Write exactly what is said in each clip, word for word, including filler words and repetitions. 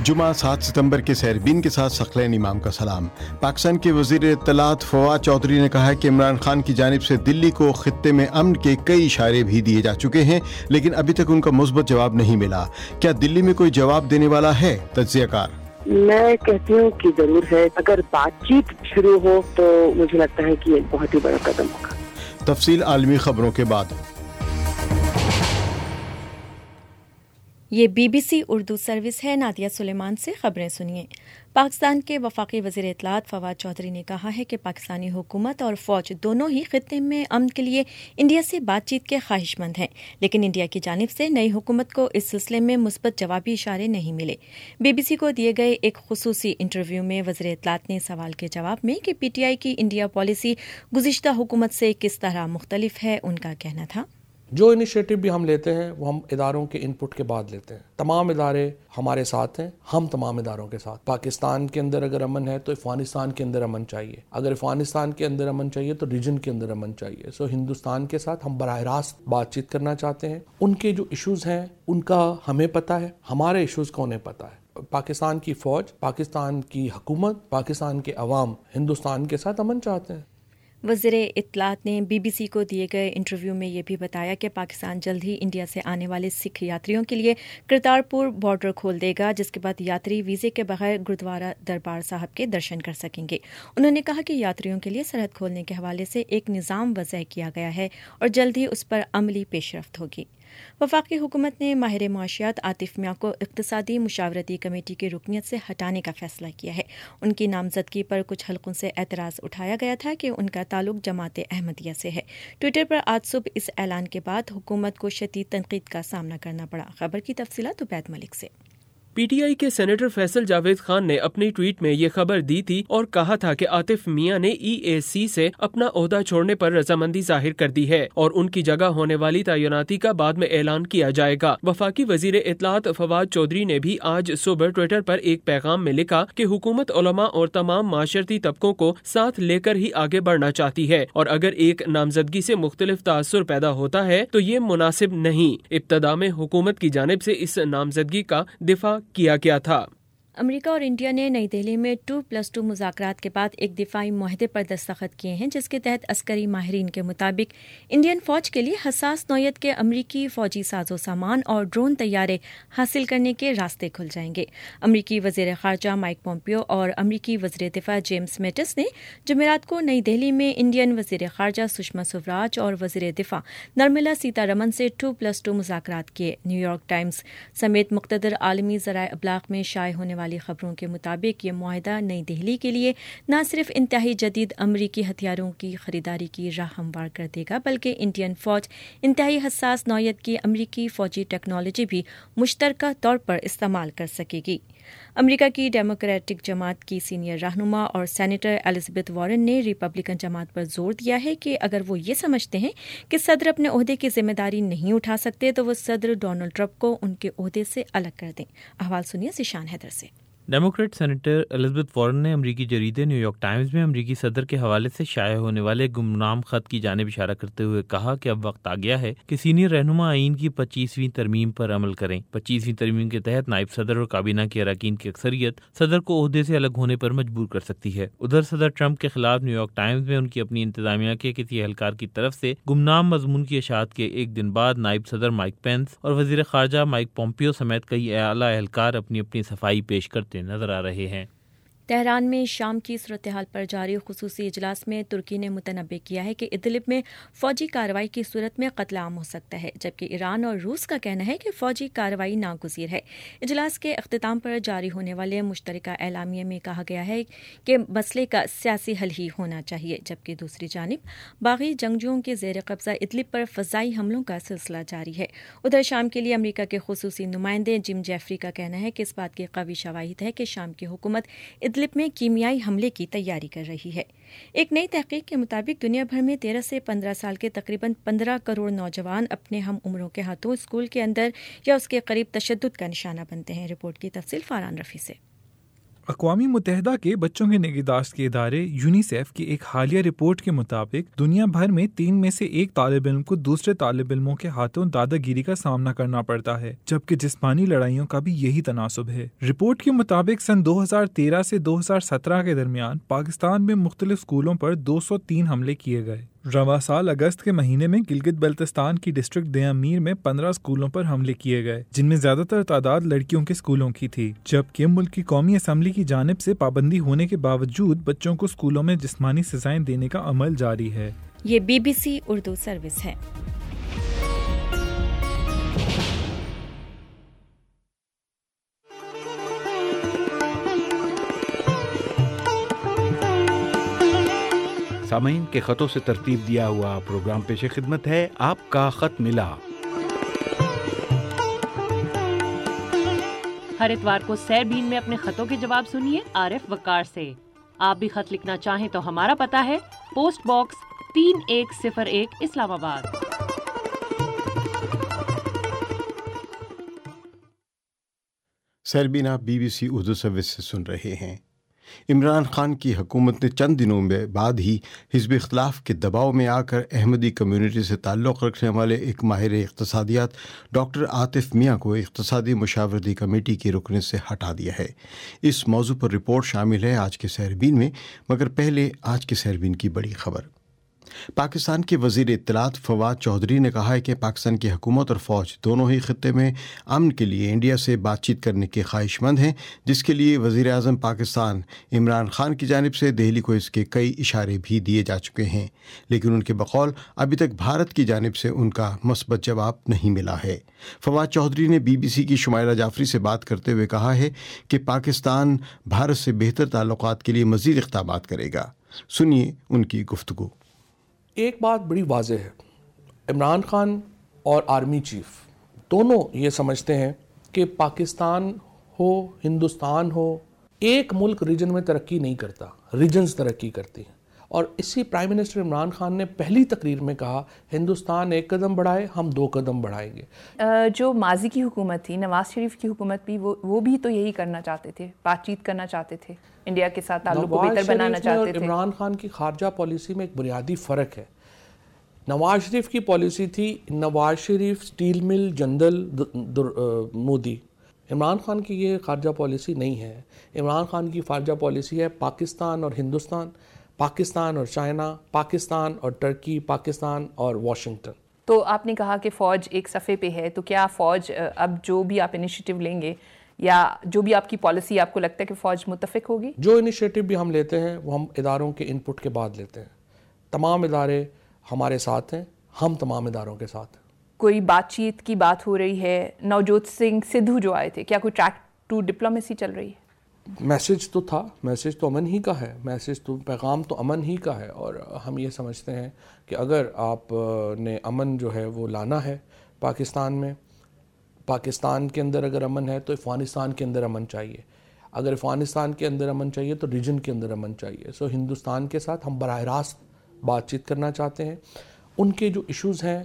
جمعہ سات ستمبر کے سیربین کے ساتھ ثقلین امام کا سلام۔ پاکستان کے وزیر اطلاعات فواد چودھری نے کہا کہ عمران خان کی جانب سے دلی کو خطے میں امن کے کئی اشارے بھی دیے جا چکے ہیں، لیکن ابھی تک ان کا مثبت جواب نہیں ملا۔ کیا دلی میں کوئی جواب دینے والا ہے؟ تجزیہ کار: میں کہتی ہوں کہ ضرور ہے، اگر بات چیت شروع ہو تو مجھے لگتا ہے کہ یہ بہت ہی بڑا قدم ہوگا۔ تفصیل عالمی خبروں کے بعد۔ یہ B B C Urdu service ہے۔ نادیہ سلیمان سے خبریں سنیے۔ پاکستان کے وفاقی وزیر اطلاعات فواد چودھری نے کہا ہے کہ پاکستانی حکومت اور فوج دونوں ہی خطے میں امن کے لیے انڈیا سے بات چیت کے خواہش مند ہیں، لیکن انڈیا کی جانب سے نئی حکومت کو اس سلسلے میں مثبت جوابی اشارے نہیں ملے۔ بی بی سی کو دیے گئے ایک خصوصی انٹرویو میں وزیر اطلاعات نے سوال کے جواب میں کہ پی ٹی آئی کی انڈیا پالیسی گزشتہ حکومت سے کس طرح مختلف ہے، ان کا کہنا تھا: جو انیشیٹو بھی ہم لیتے ہیں وہ ہم اداروں کے ان پٹ کے بعد لیتے ہیں۔ تمام ادارے ہمارے ساتھ ہیں، ہم تمام اداروں کے ساتھ۔ پاکستان کے اندر اگر امن ہے تو افغانستان کے اندر امن چاہیے، اگر افغانستان کے اندر امن چاہیے تو ریجن کے اندر امن چاہیے۔ سو ہندوستان کے ساتھ ہم براہ راست بات چیت کرنا چاہتے ہیں۔ ان کے جو ایشوز ہیں ان کا ہمیں پتہ ہے، ہمارے ایشوز کا انہیں پتہ ہے۔ پاکستان کی فوج، پاکستان کی حکومت، پاکستان کے عوام ہندوستان کے ساتھ امن چاہتے ہیں۔ وزیر اطلاعات نے بی بی سی کو دیے گئے انٹرویو میں یہ بھی بتایا کہ پاکستان جلد ہی انڈیا سے آنے والے سکھ یاتریوں کے لیے کرتارپور بارڈر کھول دے گا، جس کے بعد یاتری ویزے کے بغیر گردوارہ دربار صاحب کے درشن کر سکیں گے۔ انہوں نے کہا کہ یاتریوں کے لیے سرحد کھولنے کے حوالے سے ایک نظام وضع کیا گیا ہے اور جلد ہی اس پر عملی پیش رفت ہوگی۔ وفاقی حکومت نے ماہر معاشیات عاطف میاں کو اقتصادی مشاورتی کمیٹی کی رکنیت سے ہٹانے کا فیصلہ کیا ہے۔ ان کی نامزدگی پر کچھ حلقوں سے اعتراض اٹھایا گیا تھا کہ ان کا تعلق جماعت احمدیہ سے ہے۔ ٹوئٹر پر آج صبح اس اعلان کے بعد حکومت کو شدید تنقید کا سامنا کرنا پڑا۔ خبر کی تفصیلات عبید ملک سے۔ پی ٹی آئی کے سینیٹر فیصل جاوید خان نے اپنی ٹویٹ میں یہ خبر دی تھی اور کہا تھا کہ عاطف میاں نے ای اے سی سے اپنا عہدہ چھوڑنے پر رضامندی ظاہر کر دی ہے اور ان کی جگہ ہونے والی تعیناتی کا بعد میں اعلان کیا جائے گا۔ وفاقی وزیر اطلاعات فواد چودھری نے بھی آج صبح ٹویٹر پر ایک پیغام میں لکھا کہ حکومت علماء اور تمام معاشرتی طبقوں کو ساتھ لے کر ہی آگے بڑھنا چاہتی ہے، اور اگر ایک نامزدگی سے مختلف تاثر پیدا ہوتا ہے تو یہ مناسب نہیں۔ ابتدا میں حکومت کی جانب سے اس نامزدگی کا دفاع کیا گیا تھا۔ امریکہ اور انڈیا نے نئی دہلی میں ٹو پلس ٹو مذاکرات کے بعد ایک دفاعی معاہدے پر دستخط کیے ہیں، جس کے تحت عسکری ماہرین کے مطابق انڈین فوج کے لیے حساس نوعیت کے امریکی فوجی ساز و سامان اور ڈرون طیارے حاصل کرنے کے راستے کھل جائیں گے۔ امریکی وزیر خارجہ مائک پومپیو اور امریکی وزیر دفاع جیمز میٹس نے جمعرات کو نئی دہلی میں انڈین وزیر خارجہ سشما سوراج اور وزیر دفاع نرملا سیتا رمن سے ٹو پلس ٹو مذاکرات کیے۔ نیو یارک ٹائمز سمیت مقتدر عالمی ذرائع ابلاغ میں شائع ہونے والی خبروں کے مطابق یہ معاہدہ نئی دہلی کے لیے نہ صرف انتہائی جدید امریکی ہتھیاروں کی خریداری کی راہ ہموار کر دے گا، بلکہ انڈین فوج انتہائی حساس نوعیت کی امریکی فوجی ٹیکنالوجی بھی مشترکہ طور پر استعمال کر سکے گی۔ امریکہ کی ڈیموکریٹک جماعت کی سینئر رہنما اور سینیٹر الزبتھ وارن نے ریپبلکن جماعت پر زور دیا ہے کہ اگر وہ یہ سمجھتے ہیں کہ صدر اپنے عہدے کی ذمہ داری نہیں اٹھا سکتے تو وہ صدر ڈونلڈ ٹرمپ کو ان کے عہدے سے الگ کر دیں۔ احوال سنیے ذیشان حیدر سے۔ ڈیموکریٹ سینیٹر الزبتھ وارن نے امریکی جریدے نیو یارک ٹائمز میں امریکی صدر کے حوالے سے شائع ہونے والے گمنام خط کی جانب اشارہ کرتے ہوئے کہا کہ اب وقت آ گیا ہے کہ سینئر رہنما آئین کی پچیسویں ترمیم پر عمل کریں۔ پچیسویں ترمیم کے تحت نائب صدر اور کابینہ کے اراکین کی اکثریت صدر کو عہدے سے الگ ہونے پر مجبور کر سکتی ہے۔ ادھر صدر ٹرمپ کے خلاف نیو یارک ٹائمز میں ان کی اپنی انتظامیہ کے کسی اہلکار کی طرف سے گمنام مضمون کی اشاعت کے ایک دن بعد نائب صدر مائک پینس اور وزیر خارجہ مائک پومپیو سمیت کئی اعلیٰ اہلکار اپنی اپنی صفائی پیش کرتے نظر آ رہے ہیں۔ تہران میں شام کی صورتحال پر جاری خصوصی اجلاس میں ترکی نے متنبع کیا ہے کہ ادلب میں فوجی کارروائی کی صورت میں قتل عام ہو سکتا ہے، جبکہ ایران اور روس کا کہنا ہے کہ فوجی کارروائی ناگزیر ہے۔ اجلاس کے اختتام پر جاری ہونے والے مشترکہ اعلامیے میں کہا گیا ہے کہ مسئلے کا سیاسی حل ہی ہونا چاہیے، جبکہ دوسری جانب باغی جنگجوؤں کے زیر قبضہ ادلب پر فضائی حملوں کا سلسلہ جاری ہے۔ ادھر شام کے لیے امریکہ کے خصوصی نمائندے جم جیفری کا کہنا ہے کہ اس بات کی قوی شواہد ہے کہ شام کی حکومت ادلب میں کیمیائی حملے کی تیاری کر رہی ہے۔ ایک نئی تحقیق کے مطابق دنیا بھر میں تیرہ سے پندرہ سال کے تقریباً پندرہ کروڑ نوجوان اپنے ہم عمروں کے ہاتھوں اسکول کے اندر یا اس کے قریب تشدد کا نشانہ بنتے ہیں۔ رپورٹ کی تفصیل فاران رفیع سے۔ اقوام متحدہ کے بچوں کے نگہداشت کے ادارے یونیسیف کی ایک حالیہ رپورٹ کے مطابق دنیا بھر میں تین میں سے ایک طالب علم کو دوسرے طالب علموں کے ہاتھوں دادا گیری کا سامنا کرنا پڑتا ہے، جبکہ جسمانی لڑائیوں کا بھی یہی تناسب ہے۔ رپورٹ کے مطابق سن دو ہزار تیرہ سے دو ہزار سترہ کے درمیان پاکستان میں مختلف اسکولوں پر دو سو تین حملے کیے گئے۔ رواں سال اگست کے مہینے میں گلگت بلتستان کی ڈسٹرکٹ دیامیر میں پندرہ اسکولوں پر حملے کیے گئے، جن میں زیادہ تر تعداد لڑکیوں کے اسکولوں کی تھی، جبکہ ملک کی قومی اسمبلی کی جانب سے پابندی ہونے کے باوجود بچوں کو اسکولوں میں جسمانی سزائیں دینے کا عمل جاری ہے۔ یہ B B C Urdu service ہے۔ سامعین کے خطوں سے ترتیب دیا ہوا پروگرام پیش خدمت ہے آپ کا خط ملا۔ ہر اتوار کو سیر بین میں اپنے خطوں کے جواب سنیے عارف وقار سے۔ آپ بھی خط لکھنا چاہیں تو ہمارا پتہ ہے پوسٹ باکس تین ایک صفر ایک اسلام آباد۔ سیربین آپ B B C Urdu service سے سن رہے ہیں۔ عمران خان کی حکومت نے چند دنوں میں بعد ہی حزب اختلاف کے دباؤ میں آ کر احمدی کمیونٹی سے تعلق رکھنے والے ایک ماہر اقتصادیات ڈاکٹر عاطف میاں کو اقتصادی مشاورتی کمیٹی کی رکن سے ہٹا دیا ہے۔ اس موضوع پر رپورٹ شامل ہے آج کے سیربین میں، مگر پہلے آج کے سیربین کی بڑی خبر۔ پاکستان کے وزیر اطلاعات فواد چودھری نے کہا ہے کہ پاکستان کی حکومت اور فوج دونوں ہی خطے میں امن کے لیے انڈیا سے بات چیت کرنے کے خواہش مند ہیں، جس کے لیے وزیر اعظم پاکستان عمران خان کی جانب سے دہلی کو اس کے کئی اشارے بھی دیے جا چکے ہیں، لیکن ان کے بقول ابھی تک بھارت کی جانب سے ان کا مثبت جواب نہیں ملا ہے۔ فواد چودھری نے بی بی سی کی شمائلہ جعفری سے بات کرتے ہوئے کہا ہے کہ پاکستان بھارت سے بہتر تعلقات کے لیے مزید اقدامات کرے گا۔ سنیے ان کی گفتگو۔ ایک بات بڑی واضح ہے، عمران خان اور آرمی چیف دونوں یہ سمجھتے ہیں کہ پاکستان ہو ہندوستان ہو، ایک ملک ریجن میں ترقی نہیں کرتا، ریجنز ترقی کرتی ہیں، اور اسی پرائم منسٹر عمران خان نے پہلی تقریر میں کہا ہندوستان ایک قدم بڑھائے ہم دو قدم بڑھائیں گے۔ جو ماضی کی حکومت تھی، نواز شریف کی حکومت بھی وہ وہ بھی تو یہی کرنا چاہتے تھے، بات چیت کرنا چاہتے تھے، انڈیا کے ساتھ تعلق کو بہتر بنانا چاہتے تھے۔ عمران خان کی خارجہ پالیسی میں ایک بنیادی فرق ہے۔ نواز شریف کی پالیسی تھی Nawaz Sharif steel mill general Modi, Imran Khan کی یہ خارجہ پالیسی نہیں ہے۔ عمران خان کی خارجہ پالیسی ہے پاکستان اور ہندوستان، پاکستان اور چائنا، پاکستان اور ٹرکی، پاکستان اور واشنگٹن۔ تو آپ نے کہا کہ فوج ایک صفحے پہ ہے، تو کیا فوج اب جو بھی آپ انیشیٹو لیں گے یا جو بھی آپ کی پالیسی، آپ کو لگتا ہے کہ فوج متفق ہوگی؟ جو انیشیٹو بھی ہم لیتے ہیں وہ ہم اداروں کے ان پٹ کے بعد لیتے ہیں۔ تمام ادارے ہمارے ساتھ ہیں، ہم تمام اداروں کے ساتھ ہیں۔ کوئی بات چیت کی بات ہو رہی ہے؟ نوجوت سنگھ سدھو جو آئے تھے، کیا کوئی ٹریک ٹو ڈپلومیسی چل رہی ہے؟ میسج تو تھا، میسج تو امن ہی کا ہے، میسج تو پیغام تو امن ہی کا ہے، اور ہم یہ سمجھتے ہیں کہ اگر آپ نے امن جو ہے وہ لانا ہے پاکستان میں، پاکستان کے اندر اگر امن ہے تو افغانستان کے اندر امن چاہیے، اگر افغانستان کے اندر امن چاہیے تو ریجن کے اندر امن چاہیے۔ سو ہندوستان کے ساتھ ہم براہ راست بات چیت کرنا چاہتے ہیں، ان کے جو ایشوز ہیں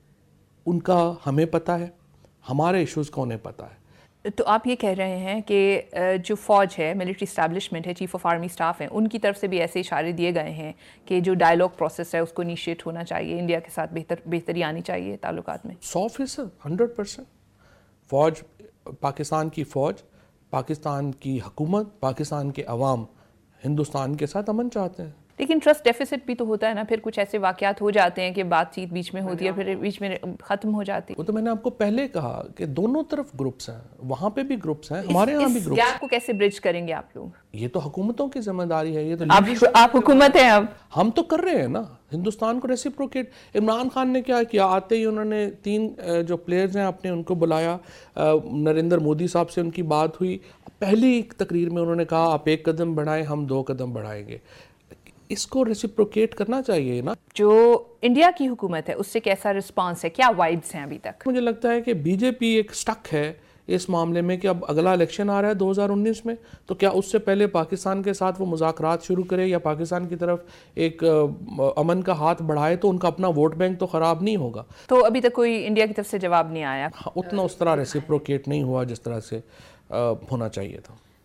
ان کا ہمیں پتہ ہے، ہمارے ایشوز کا انہیں پتہ ہے۔ تو آپ یہ کہہ رہے ہیں کہ جو فوج ہے، ملٹری اسٹیبلشمنٹ ہے، چیف آف آرمی اسٹاف ہیں، ان کی طرف سے بھی ایسے اشارے دیے گئے ہیں کہ جو ڈائلاگ پروسیس ہے اس کو انیشیٹ ہونا چاہیے، انڈیا کے ساتھ بہتر بہتری آنی چاہیے تعلقات میں؟ سو فیصد ہنڈریڈ پرسینٹ فوج، پاکستان کی فوج، پاکستان کی حکومت، پاکستان کے عوام ہندوستان کے ساتھ امن چاہتے ہیں۔ لیکن ٹرسٹ ڈیفیسٹ بھی تو ہوتا ہے نا، پھر کچھ ایسے واقعات ہو جاتے ہیں کہ بات چیت بیچ میں ہوتی ہے پھر بیچ میں ختم ہو جاتی ہے۔ وہ تو میں نے آپ کو پہلے کہا کہ دونوں طرف گروپس ہیں، وہاں پہ بھی گروپس ہیں، ہمارے یہاں بھی گروپس ہیں۔ اس گیپ کو کیسے برج کریں گے آپ لوگ؟ یہ تو حکومتوں کی ذمہ داری ہے، یہ تو آپ حکومت ہیں، اب ہم تو کر رہے ہیں نا ہندوستان کو ریسیپروکیٹ۔ عمران خان نے کیا کیا، آتے ہی انہوں نے تین جو پلیئرز ہیں اپنے ان کو بلایا، نریندر مودی صاحب سے ان کی بات ہوئی، پہلی تقریر میں انہوں نے کہا آپ ایک قدم بڑھائیں ہم دو قدم بڑھائیں گے۔ اس کو ریسیپروکیٹ کرنا چاہیے نا۔ جو انڈیا کی حکومت ہے اس سے کیسا رسپانس ہے، کیا وائبز ہیں ابھی تک؟ مجھے لگتا ہے کہ بی جے پی ایک سٹک ہے اس معاملے میں کہ اب اگلا الیکشن آ رہا ہے دو ہزار انیس میں، تو کیا اس سے پہلے پاکستان کے ساتھ وہ مذاکرات شروع کرے یا پاکستان کی طرف ایک امن کا ہاتھ بڑھائے تو ان کا اپنا ووٹ بینک تو خراب نہیں ہوگا۔ تو ابھی تک کوئی انڈیا کی طرف سے جواب نہیں آیا؟ اتنا اس طرح ریسیپروکیٹ نہیں ہوا جس طرح سے ہونا چاہیے تھا۔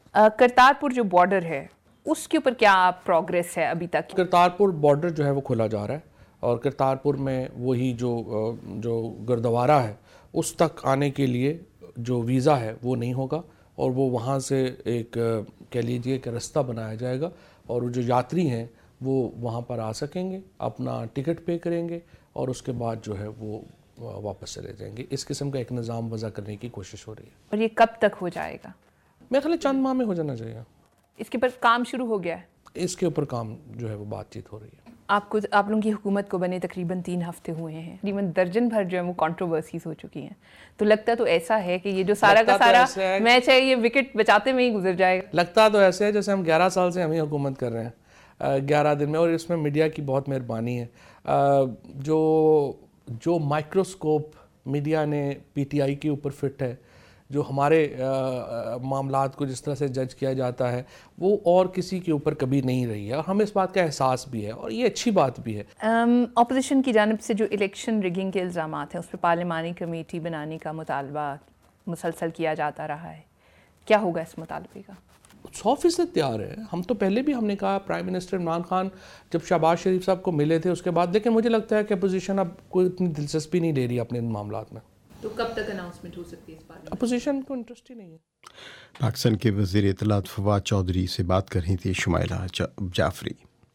کرتارپور جو بارڈر ہے اس کے اوپر کیا پروگریس ہے ابھی تک؟ کرتارپور بارڈر جو ہے وہ کھولا جا رہا ہے اور کرتارپور میں وہی جو جو گردوارہ ہے اس تک آنے کے لیے جو ویزا ہے وہ نہیں ہوگا اور وہ وہاں سے ایک کہہ لیجیے کہ رستہ بنایا جائے گا اور جو یاتری ہیں وہ وہاں پر آ سکیں گے, اپنا ٹکٹ پے کریں گے اور اس کے بعد جو ہے وہ واپس چلے جائیں گے. اس قسم کا ایک نظام وضع کرنے کی کوشش ہو رہی ہے. اور یہ کب تک ہو جائے گا؟ میرے خیال چند ماہ میں ہو جانا چاہیے. اس کے اوپر کام شروع ہو گیا ہے؟ اس کے اوپر کام جو ہے وہ بات چیت ہو رہی ہے. آپ کو آپ لوگوں کی حکومت کو بنے تقریباً تین ہفتے ہوئے ہیں, تقریباً درجن بھر جو ہے وہ کنٹروورسیز ہو چکی ہیں, تو لگتا تو ایسا ہے کہ یہ جو سارا کا سارا میچ ہے یہ وکٹ بچاتے میں ہی گزر جائے گا. لگتا تو ایسے ہے جیسے ہم گیارہ سال سے ہم ہی حکومت کر رہے ہیں گیارہ دن میں, اور اس میں میڈیا کی بہت مہربانی ہے. جو جو مائکروسکوپ میڈیا نے پی ٹی آئی کے اوپر فٹ ہے, جو ہمارے معاملات کو جس طرح سے جج کیا جاتا ہے وہ اور کسی کے اوپر کبھی نہیں رہی ہے, اور ہمیں اس بات کا احساس بھی ہے اور یہ اچھی بات بھی ہے. اپوزیشن کی جانب سے جو الیکشن ریگنگ کے الزامات ہیں اس پہ پارلیمانی کمیٹی بنانے کا مطالبہ مسلسل کیا جاتا رہا ہے, کیا ہوگا اس مطالبے کا؟ سو فیصد تیار ہے. ہم تو پہلے بھی ہم نے کہا, پرائم منسٹر عمران خان جب شہباز شریف صاحب کو ملے تھے اس کے بعد, لیکن مجھے لگتا ہے کہ اپوزیشن اب کوئی اتنی دلچسپی نہیں لے رہی اپنے ان معاملات میں. تو کب تک اناؤنسمنٹ ہو سکتی ہے اس بارے میں؟ اپوزیشن کو انٹرسٹ ہی نہیں ہے. پاکستان کے وزیر اطلاعات فواد چودھری سے بات کر رہی تھی شمائلہ جعفری.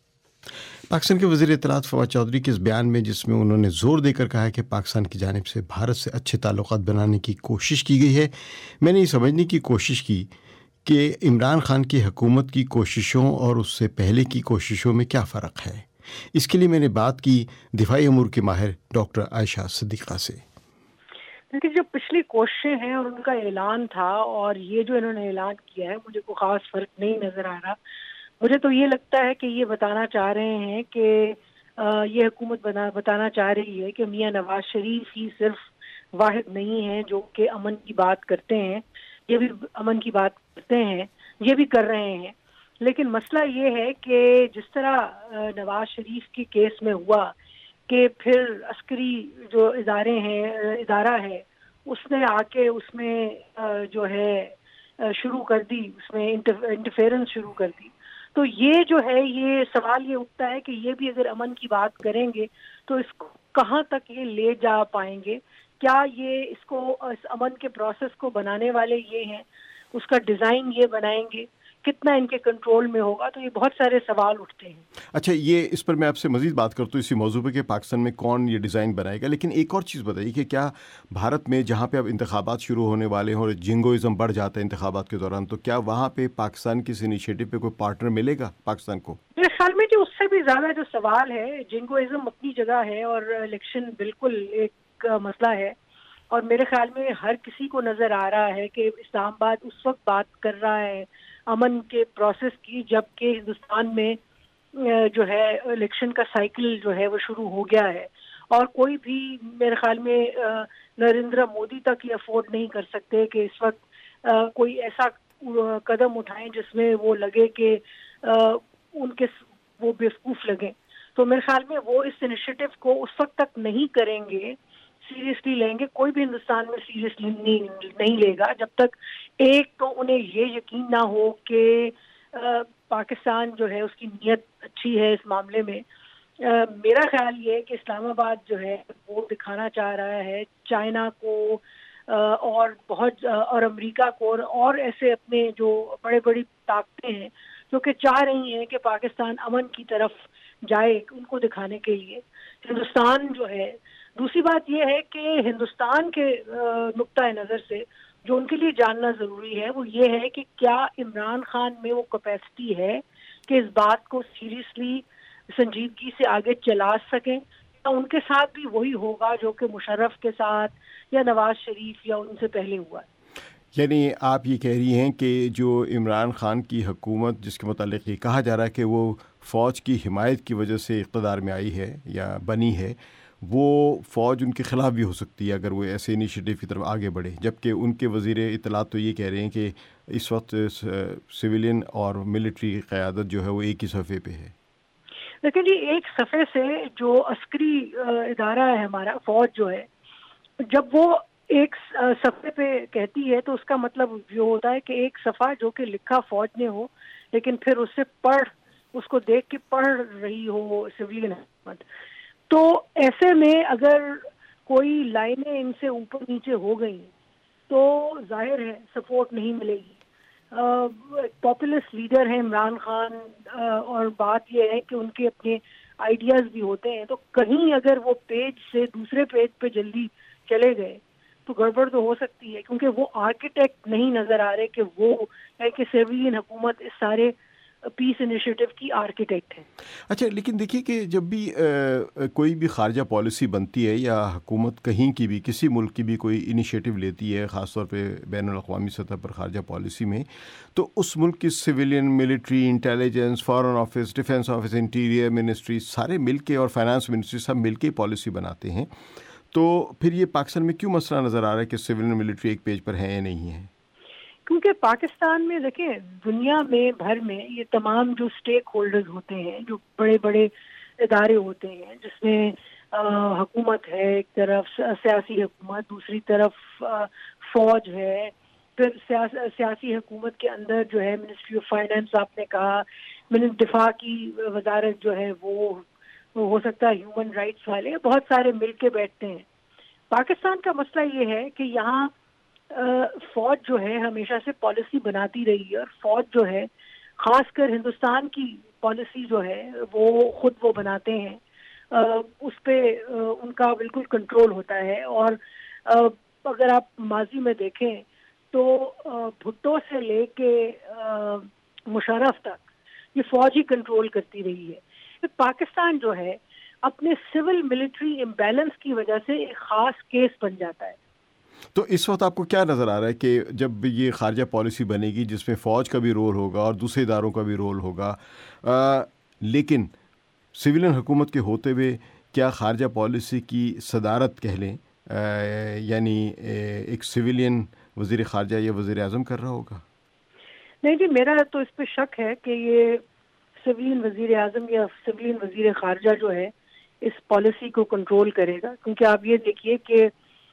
پاکستان کے وزیر اطلاعات فواد چودھری کے اس بیان میں جس میں انہوں نے زور دے کر کہا کہ پاکستان کی جانب سے بھارت سے اچھے تعلقات بنانے کی کوشش کی گئی ہے, میں نے یہ سمجھنے کی کوشش کی کہ عمران خان کی حکومت کی کوششوں اور اس سے پہلے کی کوششوں میں کیا فرق ہے. اس کے لیے میں نے بات کی دفاعی امور کے ماہر ڈاکٹر عائشہ صدیقہ سے. کیونکہ جو پچھلی کوششیں ہیں اور ان کا اعلان تھا اور یہ جو انہوں نے اعلان کیا ہے, مجھے کوئی خاص فرق نہیں نظر آ رہا. مجھے تو یہ لگتا ہے کہ یہ بتانا چاہ رہے ہیں کہ یہ حکومت بتانا چاہ رہی ہے کہ میاں نواز شریف ہی صرف واحد نہیں ہیں جو کہ امن کی بات کرتے ہیں, یہ بھی امن کی بات کرتے ہیں, یہ بھی کر رہے ہیں. لیکن مسئلہ یہ ہے کہ جس طرح نواز شریف کے کیس میں ہوا کہ پھر عسکری جو ادارے ہیں ادارہ ہے اس نے آ کے اس میں جو ہے شروع کر دی, اس میں انٹرفیرنس شروع کر دی. تو یہ جو ہے یہ سوال یہ اٹھتا ہے کہ یہ بھی اگر امن کی بات کریں گے تو اس کو کہاں تک یہ لے جا پائیں گے؟ کیا یہ اس کو اس امن کے پروسیس کو بنانے والے یہ ہیں, اس کا ڈیزائن یہ بنائیں گے, کتنا ان کے کنٹرول میں ہوگا؟ تو یہ بہت سارے سوال اٹھتے ہیں. اچھا, یہ اس پر میں آپ سے مزید بات کرتا ہوں اسی موضوع پہ کہ پاکستان میں کون یہ ڈیزائن بنائے گا. لیکن ایک اور چیز بتائیے کہ کیا بھارت میں جہاں پہ اب انتخابات شروع ہونے والے ہیں اور جنگوازم بڑھ جاتا ہے انتخابات کے دوران, تو کیا وہاں پہ پاکستان کی اس انیشیٹو پہ کوئی پارٹنر ملے گا پاکستان کو؟ میرے خیال میں جو اس سے بھی زیادہ جو سوال ہے, جنگوازم اپنی جگہ ہے اور الیکشن بالکل ایک مسئلہ ہے, اور میرے خیال میں ہر کسی کو نظر آ رہا ہے کہ اسلام آباد اس وقت بات کر رہا ہے امن کے پروسیس کی جب کہ ہندوستان میں جو ہے الیکشن کا سائیکل جو ہے وہ شروع ہو گیا ہے, اور کوئی بھی میرے خیال میں نریندر مودی تک یہ افورڈ نہیں کر سکتے کہ اس وقت کوئی ایسا قدم اٹھائیں جس میں وہ لگے کہ ان کے وہ بیوقوف لگیں. تو میرے خیال میں وہ اس انیشیٹو کو اس وقت تک نہیں کریں گے, سیریسلی لیں گے. کوئی بھی ہندوستان میں سیریسلی نہیں لے گا جب تک ایک تو انہیں یہ یقین نہ ہو کہ پاکستان جو ہے اس کی نیت اچھی ہے اس معاملے میں. میرا خیال یہ ہے کہ اسلام آباد جو ہے وہ دکھانا چاہ رہا ہے چائنا کو اور بہت اور امریکہ کو اور ایسے اپنے جو بڑے بڑی طاقتیں ہیں جو کہ چاہ رہی ہیں کہ پاکستان امن کی طرف جائے, ان کو دکھانے کے لیے ہندوستان جو ہے. دوسری بات یہ ہے کہ ہندوستان کے نقطہ نظر سے جو ان کے لیے جاننا ضروری ہے وہ یہ ہے کہ کیا عمران خان میں وہ کیپیسٹی ہے کہ اس بات کو سیریسلی سنجیدگی سے آگے چلا سکیں, یا ان کے ساتھ بھی وہی ہوگا جو کہ مشرف کے ساتھ یا نواز شریف یا ان سے پہلے ہوا ہے. یعنی آپ یہ کہہ رہی ہیں کہ جو عمران خان کی حکومت جس کے متعلق یہ کہا جا رہا ہے کہ وہ فوج کی حمایت کی وجہ سے اقتدار میں آئی ہے یا بنی ہے, وہ فوج ان کے خلاف بھی ہو سکتی ہے اگر وہ ایسے انیشیٹو کی طرف آگے بڑھے, جبکہ ان کے وزیر اطلاعات تو یہ کہہ رہے ہیں کہ اس وقت سویلین اور ملٹری قیادت جو ہے وہ ایک ہی صفحے پہ ہے. لیکن جی ایک صفحے سے جو عسکری ادارہ ہے ہمارا فوج جو ہے, جب وہ ایک صفحے پہ کہتی ہے تو اس کا مطلب یہ ہوتا ہے کہ ایک صفحہ جو کہ لکھا فوج نے ہو لیکن پھر اس سے پڑھ اس کو دیکھ کے پڑھ رہی ہو سویلین حکومت. تو ایسے میں اگر کوئی لائنیں ان سے اوپر نیچے ہو گئی تو ظاہر ہے سپورٹ نہیں ملے گی. پاپولسٹ لیڈر ہیں عمران خان اور بات یہ ہے کہ ان کے اپنے آئیڈیاز بھی ہوتے ہیں, تو کہیں اگر وہ پیج سے دوسرے پیج پہ جلدی چلے گئے تو گڑبڑ تو ہو سکتی ہے, کیونکہ وہ آرکیٹیکٹ نہیں نظر آ رہے کہ وہ ہے کہ سیویلین حکومت اس سارے پیس انیشیٹو کی آرکیٹیکٹ ہے. اچھا, لیکن دیکھیے کہ جب بھی آ, کوئی بھی خارجہ پالیسی بنتی ہے یا حکومت کہیں کی بھی کسی ملک کی بھی کوئی انیشیٹو لیتی ہے, خاص طور پہ بین الاقوامی سطح پر خارجہ پالیسی میں, تو اس ملک کی civilian, military, intelligence, foreign office, defence office, interior ministry, سارے مل کے, اور فائنانس منسٹری سب مل کے پالیسی بناتے ہیں. تو پھر یہ پاکستان میں کیوں مسئلہ نظر آ رہا ہے کہ سویلین ملٹری ایک پیج پر ہے یا نہیں ہے؟ کیونکہ پاکستان میں دیکھیں دنیا میں بھر میں یہ تمام جو اسٹیک ہولڈرز ہوتے ہیں, جو بڑے بڑے ادارے ہوتے ہیں, جس میں حکومت ہے ایک طرف, سیاسی حکومت دوسری طرف, فوج ہے, پھر سیاسی حکومت کے اندر جو ہے منسٹری آف فائنانس آپ نے کہا, دفاع کی وزارت جو ہے وہ ہو سکتا ہے ہیومن رائٹس والے, بہت سارے مل کے بیٹھتے ہیں. پاکستان کا مسئلہ یہ ہے کہ یہاں فوج جو ہے ہمیشہ سے پالیسی بناتی رہی ہے, اور فوج جو ہے خاص کر ہندوستان کی پالیسی جو ہے وہ خود وہ بناتے ہیں, اس پہ ان کا بالکل کنٹرول ہوتا ہے. اور اگر آپ ماضی میں دیکھیں تو بھٹو سے لے کے مشرف تک یہ فوج ہی کنٹرول کرتی رہی ہے. پاکستان جو ہے اپنے سول ملٹری امبیلنس کی وجہ سے ایک خاص کیس بن جاتا ہے. تو اس وقت آپ کو کیا نظر آ رہا ہے کہ جب یہ خارجہ پالیسی بنے گی جس میں فوج کا بھی رول ہوگا اور دوسرے اداروں کا بھی رول ہوگا, آ, لیکن سویلین حکومت کے ہوتے ہوئے کیا خارجہ پالیسی کی صدارت کہہ لیں آ, یعنی ایک سویلین وزیر خارجہ یا وزیر اعظم کر رہا ہوگا؟ نہیں جی, میرا تو اس پہ شک ہے کہ یہ سویلین وزیر اعظم یا سویلین وزیر خارجہ جو ہے اس پالیسی کو کنٹرول کرے گا. کیونکہ آپ یہ دیکھیے کہ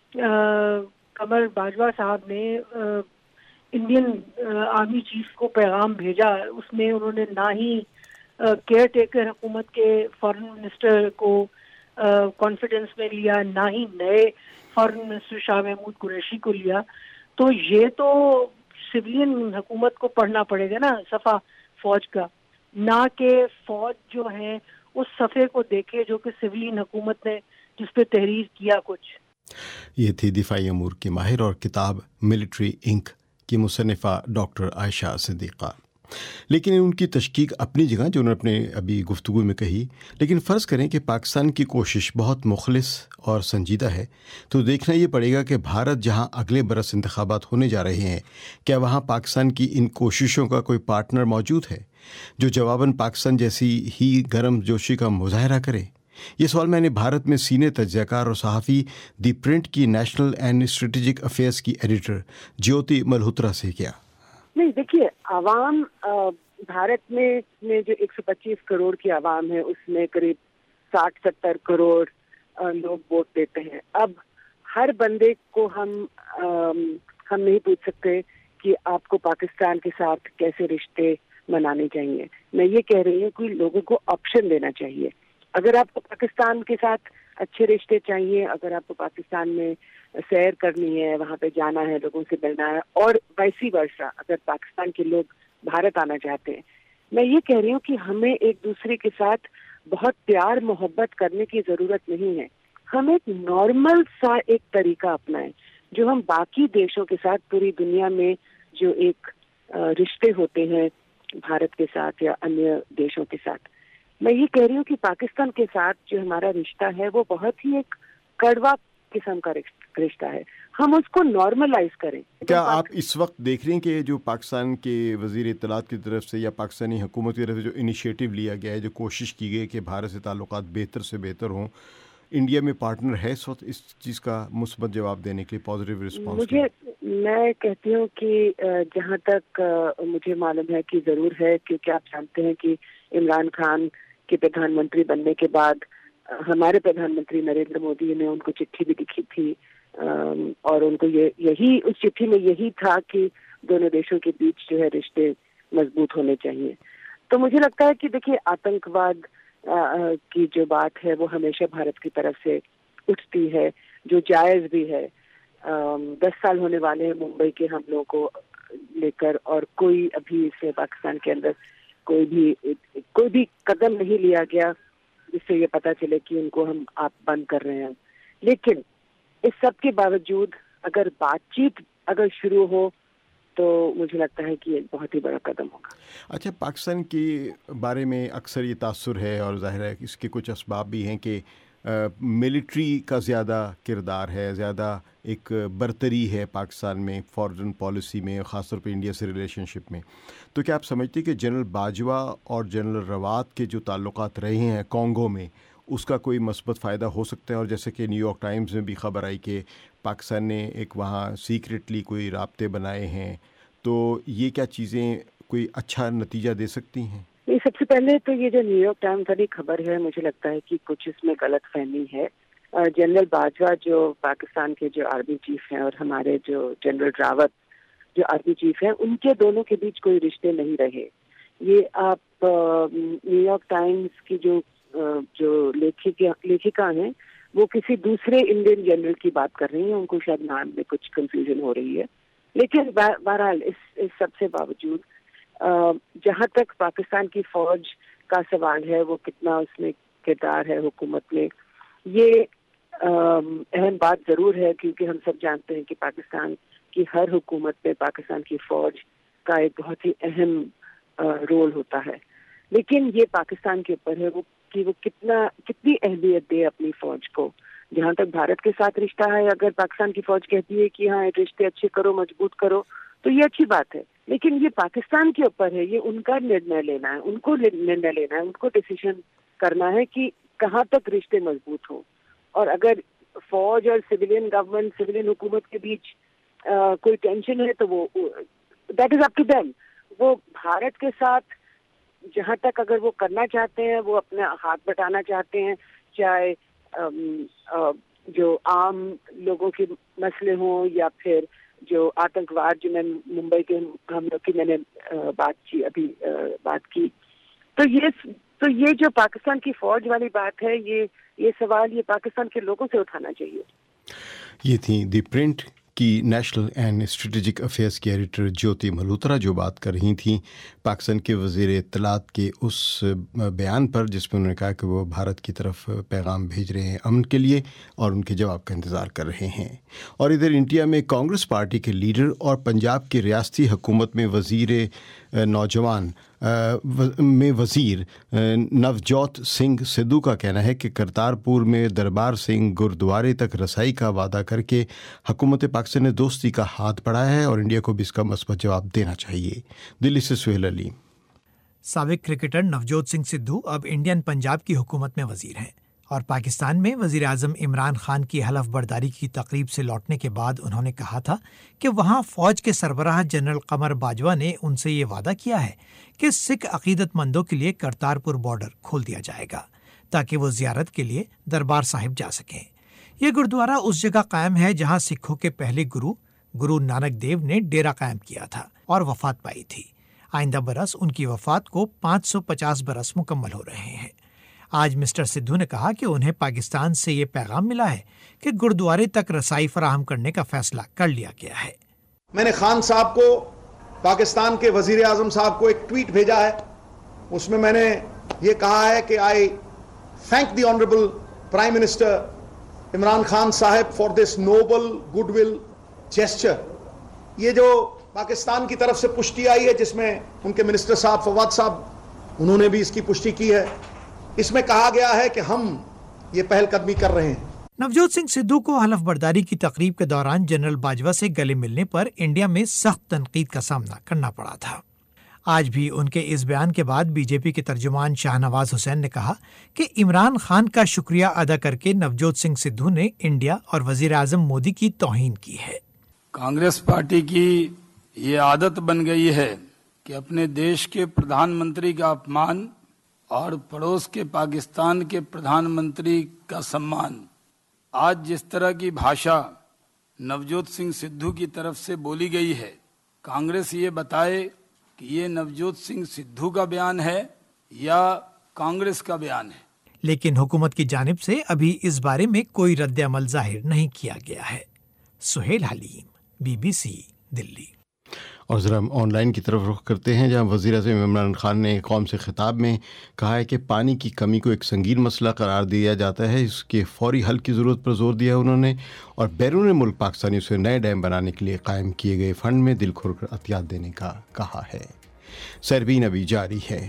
قمر باجوہ صاحب نے انڈین آرمی چیف کو پیغام بھیجا, اس میں انہوں نے نہ ہی کیئر ٹیکر حکومت کے فارن منسٹر کو کانفیڈنس میں لیا, نہ ہی نئے فارن منسٹر شاہ محمود قریشی کو لیا. تو یہ تو سویلین حکومت کو پڑھنا پڑے گا نا صفحہ فوج کا, نہ کہ فوج جو ہے اس صفحے کو دیکھے جو کہ سویلین حکومت نے جس پہ تحریر کیا کچھ. یہ تھی دفاعی امور کی ماہر اور کتاب ملٹری انک کی مصنفہ ڈاکٹر عائشہ صدیقہ. لیکن ان کی تشکیک اپنی جگہ جو انہوں نے اپنے ابھی گفتگو میں کہی, لیکن فرض کریں کہ پاکستان کی کوشش بہت مخلص اور سنجیدہ ہے تو دیکھنا یہ پڑے گا کہ بھارت جہاں اگلے برس انتخابات ہونے جا رہے ہیں, کیا وہاں پاکستان کی ان کوششوں کا کوئی پارٹنر موجود ہے جو جواباً پاکستان جیسی ہی گرم جوشی کا مظاہرہ کرے؟ یہ سوال میں نے بھارت میں سینئر تجزیہ کار اور صحافی دی پرنٹ کی نیشنل اینڈ اسٹریٹجک افیئرز کی ایڈیٹر جیوتی ملہوترا سے کیا. نہیں دیکھیے, عوام بھارت میں میں جو ایک سو پچیس کروڑ کی عوام ہے اس میں قریب ساٹھ ستر کروڑ لوگ ووٹ دیتے ہیں. اب ہر بندے کو ہم ہم نہیں پوچھ سکتے کہ آپ کو پاکستان کے ساتھ کیسے رشتے منانے چاہیے. میں یہ کہہ رہی ہوں کہ لوگوں کو آپشن دینا چاہیے. اگر آپ کو پاکستان کے ساتھ اچھے رشتے چاہیے, اگر آپ کو پاکستان میں سیر کرنی ہے, وہاں پہ جانا ہے, لوگوں سے ملنا ہے, اور ویسی ورثہ اگر پاکستان کے لوگ بھارت آنا چاہتے ہیں, میں یہ کہہ رہی ہوں کہ ہمیں ایک دوسرے کے ساتھ بہت پیار محبت کرنے کی ضرورت نہیں ہے. ہم ایک نارمل سا ایک طریقہ اپنائیں جو ہم باقی دیشوں کے ساتھ پوری دنیا میں جو ایک رشتے ہوتے ہیں بھارت کے ساتھ یا انیہ دیشوں کے ساتھ. میں یہ کہہ رہی ہوں کہ پاکستان کے ساتھ جو ہمارا رشتہ ہے وہ بہت ہی ایک کڑوا قسم کا رشتہ ہے, ہم اس کو نارملائز کریں. کیا آپ اس وقت دیکھ رہے ہیں کہ جو پاکستان کے وزیر اطلاعات کی طرف سے یا پاکستانی حکومت کی طرف سے جو انیشیٹو لیا گیا ہے, جو کوشش کی گئی کہ بھارت سے تعلقات بہتر سے بہتر ہوں, انڈیا میں پارٹنر ہے اس وقت اس چیز کا مثبت جواب دینے کے لیے, پازیٹیو رسپانس؟ مجھے میں کہتی ہوں کہ جہاں تک مجھے معلوم ہے کہ ضرور ہے, کیونکہ آپ جانتے ہیں کہ عمران خان کے پردھان منتری بننے کے بعد ہمارے پردھان منتری نریندر مودی نے ان کو چٹھی بھی لکھی تھی اور ان کو یہ یہی اس چٹھی میں یہی تھا کہ دونوں دیشوں کے بیچ جو ہے رشتے مضبوط ہونے چاہیے. تو مجھے لگتا ہے کہ دیکھیے آتنکواد کی جو بات ہے وہ ہمیشہ بھارت کی طرف سے اٹھتی ہے, جو جائز بھی ہے. دس سال ہونے والے ہیں ممبئی کے حملوں کو لے کر, اور کوئی ابھی اس میں پاکستان کے اندر کوئی بھی کوئی بھی قدم نہیں لیا گیا جس سے یہ پتہ چلے کہ ان کو ہم آپ بند کر رہے ہیں. لیکن اس سب کے باوجود اگر بات چیت اگر شروع ہو تو مجھے لگتا ہے کہ یہ بہت ہی بڑا قدم ہوگا. اچھا, پاکستان کے بارے میں اکثر یہ تاثر ہے, اور ظاہر ہے اس کے کچھ اسباب بھی ہیں کہ ملٹری کا زیادہ کردار ہے, زیادہ ایک برتری ہے پاکستان میں فارن پالیسی میں, خاص طور پہ انڈیا سے ریلیشن شپ میں. تو کیا آپ سمجھتے ہیں کہ جنرل باجوہ اور جنرل روات کے جو تعلقات رہے ہیں کانگو میں, اس کا کوئی مثبت فائدہ ہو سکتا ہے؟ اور جیسے کہ نیو یارک ٹائمز میں بھی خبر آئی کہ پاکستان نے ایک وہاں سیکریٹلی کوئی رابطے بنائے ہیں, تو یہ کیا چیزیں کوئی اچھا نتیجہ دے سکتی ہیں؟ سب سے پہلے تو یہ جو نیو یارک ٹائمز والی خبر ہے, مجھے لگتا ہے کہ کچھ اس میں غلط فہمی ہے. جنرل باجوہ جو پاکستان کے جو آرمی چیف ہیں اور ہمارے جو جنرل راوت جو آرمی چیف ہیں, ان کے دونوں کے بیچ کوئی رشتے نہیں رہے. یہ آپ نیو یارک ٹائمز کی جو جو لیکھکا ہیں وہ کسی دوسرے انڈین جنرل کی بات کر رہی ہیں, ان کو شاید نام میں کچھ کنفیوژن ہو رہی ہے. لیکن بہرحال اس, اس سب سے باوجود جہاں تک پاکستان کی فوج کا سوال ہے, وہ کتنا اس میں کردار ہے حکومت میں, یہ اہم بات ضرور ہے, کیونکہ ہم سب جانتے ہیں کہ پاکستان کی ہر حکومت میں پاکستان کی فوج کا ایک بہت ہی اہم رول ہوتا ہے. لیکن یہ پاکستان کے اوپر ہے وہ کہ وہ کتنا کتنی اہمیت دے اپنی فوج کو. جہاں تک بھارت کے ساتھ رشتہ ہے, اگر پاکستان کی فوج کہتی ہے کہ ہاں رشتے اچھے کرو, مضبوط کرو, تو یہ اچھی بات ہے. لیکن یہ پاکستان کے اوپر ہے, یہ ان کا نرنے لینا ہے, ان کو نرنے لینا ہے, ان کو ڈیسیژن کرنا ہے کہ کہاں تک رشتے مضبوط ہوں. اور اگر فوج اور سویلین گورنمنٹ سویلین حکومت کے بیچ آ, کوئی ٹینشن ہے تو وہ that is up to them. وہ بھارت کے ساتھ جہاں تک اگر وہ کرنا چاہتے ہیں, وہ اپنے ہاتھ بٹانا چاہتے ہیں, چاہے آم, آ, جو عام لوگوں کے مسئلے ہوں یا پھر جو آتنکواد جو میں ممبئی کے ہم لوگ کی میں نے بات کی ابھی بات کی, تو یہ تو یہ جو پاکستان کی فوج والی بات ہے, یہ یہ سوال یہ پاکستان کے لوگوں سے اٹھانا چاہیے. یہ تھی دی پرنٹ کی نیشنل اینڈ اسٹریٹجک افیئرز کی ایڈیٹر جیوتی ملہوترا جو بات کر رہی تھیں پاکستان کے وزیر اطلاعات کے اس بیان پر جس میں انہوں نے کہا کہ وہ بھارت کی طرف پیغام بھیج رہے ہیں امن کے لیے اور ان کے جواب کا انتظار کر رہے ہیں. اور ادھر انڈیا میں کانگریس پارٹی کے لیڈر اور پنجاب کی ریاستی حکومت میں وزیر نوجوان میں وزیر نوجوت سنگھ سدھو کا کہنا ہے کہ کرتارپور میں دربار سنگھ گردوارے تک رسائی کا وعدہ کر کے حکومت پاکستان نے دوستی کا ہاتھ بڑھایا ہے اور انڈیا کو بھی اس کا مثبت جواب دینا چاہیے. دلی سے سہیل علی. سابق کرکٹر نوجوت سنگھ سدھو اب انڈین پنجاب کی حکومت میں وزیر ہیں اور پاکستان میں وزیر اعظم عمران خان کی حلف برداری کی تقریب سے لوٹنے کے بعد انہوں نے کہا تھا کہ وہاں فوج کے سربراہ جنرل قمر باجوہ نے ان سے یہ وعدہ کیا ہے کہ سکھ عقیدت مندوں کے لیے کرتارپور بارڈر کھول دیا جائے گا تاکہ وہ زیارت کے لیے دربار صاحب جا سکیں. یہ گردوارہ اس جگہ قائم ہے جہاں سکھوں کے پہلے گرو گرو نانک دیو نے ڈیرا قائم کیا تھا اور وفات پائی تھی. آئندہ برس ان کی وفات کو پانچ سو پچاس برس مکمل ہو رہے ہیں. آج مسٹر سدھو نے کہا کہ انہیں پاکستان سے یہ پیغام ملا ہے کہ گردوارے تک رسائی فراہم کرنے کا فیصلہ کر لیا گیا ہے. میں نے خان صاحب کو پاکستان کے وزیر اعظم صاحب کو ایک ٹویٹ بھیجا ہے, اس میں میں نے یہ کہا ہے کہ I thank the honourable prime minister Imran Khan Sahib for this noble goodwill gesture. یہ جو پاکستان کی طرف سے پشٹی آئی ہے جس میں ان کے منسٹر صاحب فواد صاحب انہوں نے بھی اس کی پشٹی کی ہے, اس میں کہا گیا ہے کہ ہم یہ پہل قدمی کر رہے ہیں. نوجوت سنگھ سدھو کو حلف برداری کی تقریب کے دوران جنرل باجوہ سے گلے ملنے پر انڈیا میں سخت تنقید کا سامنا کرنا پڑا تھا. آج بھی ان کے اس بیان کے بعد بی جے پی کے ترجمان شاہ نواز حسین نے کہا کہ عمران خان کا شکریہ ادا کر کے نوجوت سنگھ سدھو نے انڈیا اور وزیر اعظم مودی کی توہین کی ہے. کانگریس پارٹی کی یہ عادت بن گئی ہے کہ اپنے دیش کے پردھان منتری کا اپمان اور پڑوس کے پاکستان کے پردھان منتری کا سمان. آج جس طرح کی بھاشا नवजोत सिंह सिद्धू की तरफ से बोली गई है, कांग्रेस ये बताए कि ये नवजोत सिंह सिद्धू का बयान है या कांग्रेस का बयान है। लेकिन हुकूमत की जानिब से अभी इस बारे में कोई रद्द अमल जाहिर नहीं किया गया है। सुहेल हलीम, बीबीसी दिल्ली। और ज़रा हम ऑनलाइन की तरफ रुख करते हैं, जहां वज़ीर-ए-आज़म इमरान खान ने कौम से खिताब में कहा है कि पानी की कमी को एक संगीन मसला करार दिया जाता है, इसके फौरी हल की ज़रूरत पर जोर दिया उन्होंने, और बैरून मुल्क पाकिस्तानियों से नए डैम बनाने के लिए कायम किए गए फ़ंड में दिल खोल कर अतियात देने का कहा है। सरबीन अभी जारी है।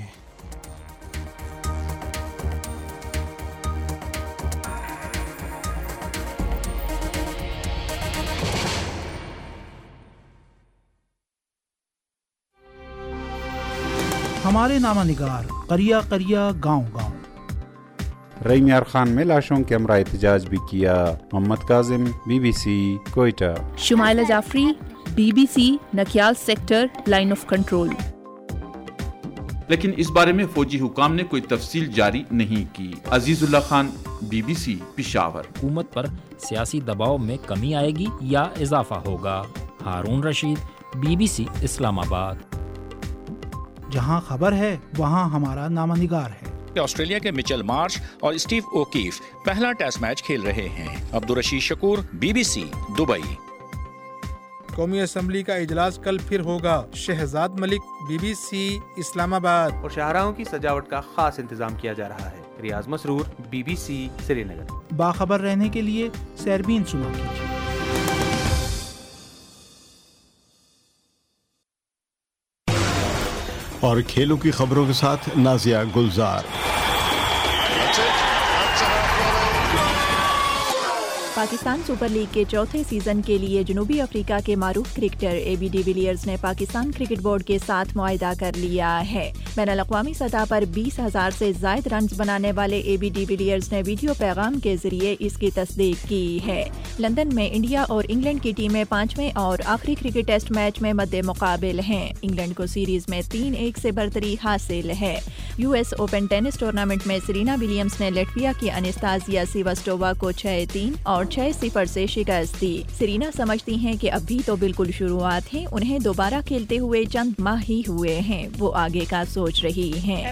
हमारे नामा निगार करिया करिया गांव गांव। रईम यार खान में लाशों के हमरा एहतजाज भी किया। Mohammad Kazim, BBC Quetta. Shumaila Jafri, BBC Nakyal sector, line of control. लेकिन इस बारे में फौजी हुकाम ने कोई तफसील जारी नहीं की। अजीजुल्लाह खान, बीबीसी पिशावर। हुकूमत पर सियासी दबाव में कमी आएगी या इजाफा होगा? हारून रशीद, बीबीसी इस्लामाबाद। जहां खबर है वहां हमारा नामा निगार है। ऑस्ट्रेलिया के मिचेल मार्श और स्टीव ओकीफ पहला टेस्ट मैच खेल रहे हैं। Abdul Rashid Shakoor, BBC Dubai. कौमी असम्बली का इजलास कल फिर होगा। शहजाद मलिक, बीबीसी इस्लामाबाद। और शाहराहों की सजावट का खास इंतजाम किया जा रहा है। रियाज मसरूर, बीबीसी श्रीनगर। बाखबर रहने के लिए सैरबीन सुना कीजिए। और खेलों की खबरों के साथ नाजिया गुलजार। पाकिस्तान सुपर लीग के चौथे सीजन के लिए जनूबी अफ्रीका के मारूफ क्रिकेटर एबी डिविलियर्स ने पाकिस्तान क्रिकेट बोर्ड के साथ मुआहदा कर लिया है। बैनुल-अक़वामी सतह पर बीस हजार से ज्यादा रन बनाने वाले एबी डिविलियर्स ने वीडियो पैगाम के जरिए इसकी तस्दीक की है। लंदन में इंडिया और इंग्लैंड की टीमें पांचवें और आखिरी क्रिकेट टेस्ट मैच में मद्दे मुकाबिल हैं। इंग्लैंड को सीरीज में तीन एक से बरतरी हासिल है। यूएस ओपन टेनिस टूर्नामेंट में सेरेना विलियम्स ने लाटविया की अनास्तासिया सिवास्टोवा को छह तीन और छह सिफर से शिकस्त दी। सेरेना समझती हैं कि अभी तो बिल्कुल शुरुआत है, उन्हें दोबारा खेलते हुए चंद माह ही हुए हैं, वो आगे का सोच रही हैं।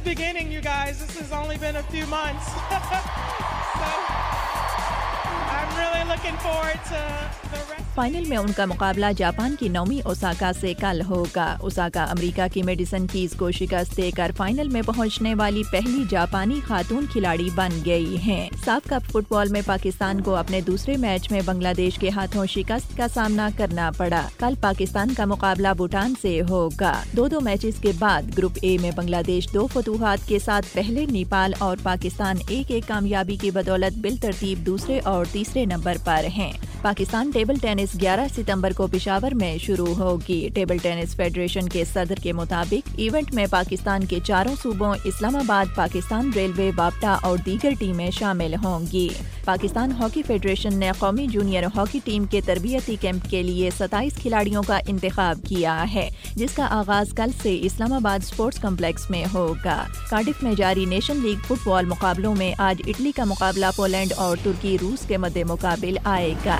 फाइनल में उनका मुकाबला जापान की नोमी ओसाका से कल होगा। ओसाका अमेरिका की मेडिसन कीज को शिकस्त देकर फाइनल में पहुंचने वाली पहली जापानी खातून खिलाड़ी बन गई हैं। साफ कप फुटबॉल में पाकिस्तान को अपने दूसरे मैच में बांग्लादेश के हाथों शिकस्त का सामना करना पड़ा। कल पाकिस्तान का मुकाबला भूटान से होगा। दो दो मैचेस के बाद ग्रुप ए में बांग्लादेश दो फतूहात के साथ पहले, नेपाल और पाकिस्तान एक एक कामयाबी की बदौलत बिलतरतीब दूसरे और तीसरे नंबर पर हैं। पाकिस्तान टेबल टेनिस ग्यारह सितंबर को पेशावर में शुरू होगी। टेबल टेनिस फेडरेशन के सदर के मुताबिक इवेंट में पाकिस्तान के चारों सूबों इस्लामाबाद, पाकिस्तान रेलवे, बाप्टा और दीगर टीमें शामिल होंगी। पाकिस्तान हॉकी फेडरेशन ने कौमी जूनियर हॉकी टीम के तरबियती कैंप के लिए सत्ताईस खिलाड़ियों का इंतखाब किया है, जिसका आगाज कल से इस्लामाबाद स्पोर्ट्स कॉम्प्लेक्स में होगा। कार्डिफ में जारी नेशन लीग फुटबॉल मुकाबलों में आज इटली का मुकाबला पोलैंड और तुर्की रूस के मद्दे मुकाबिल आएगा।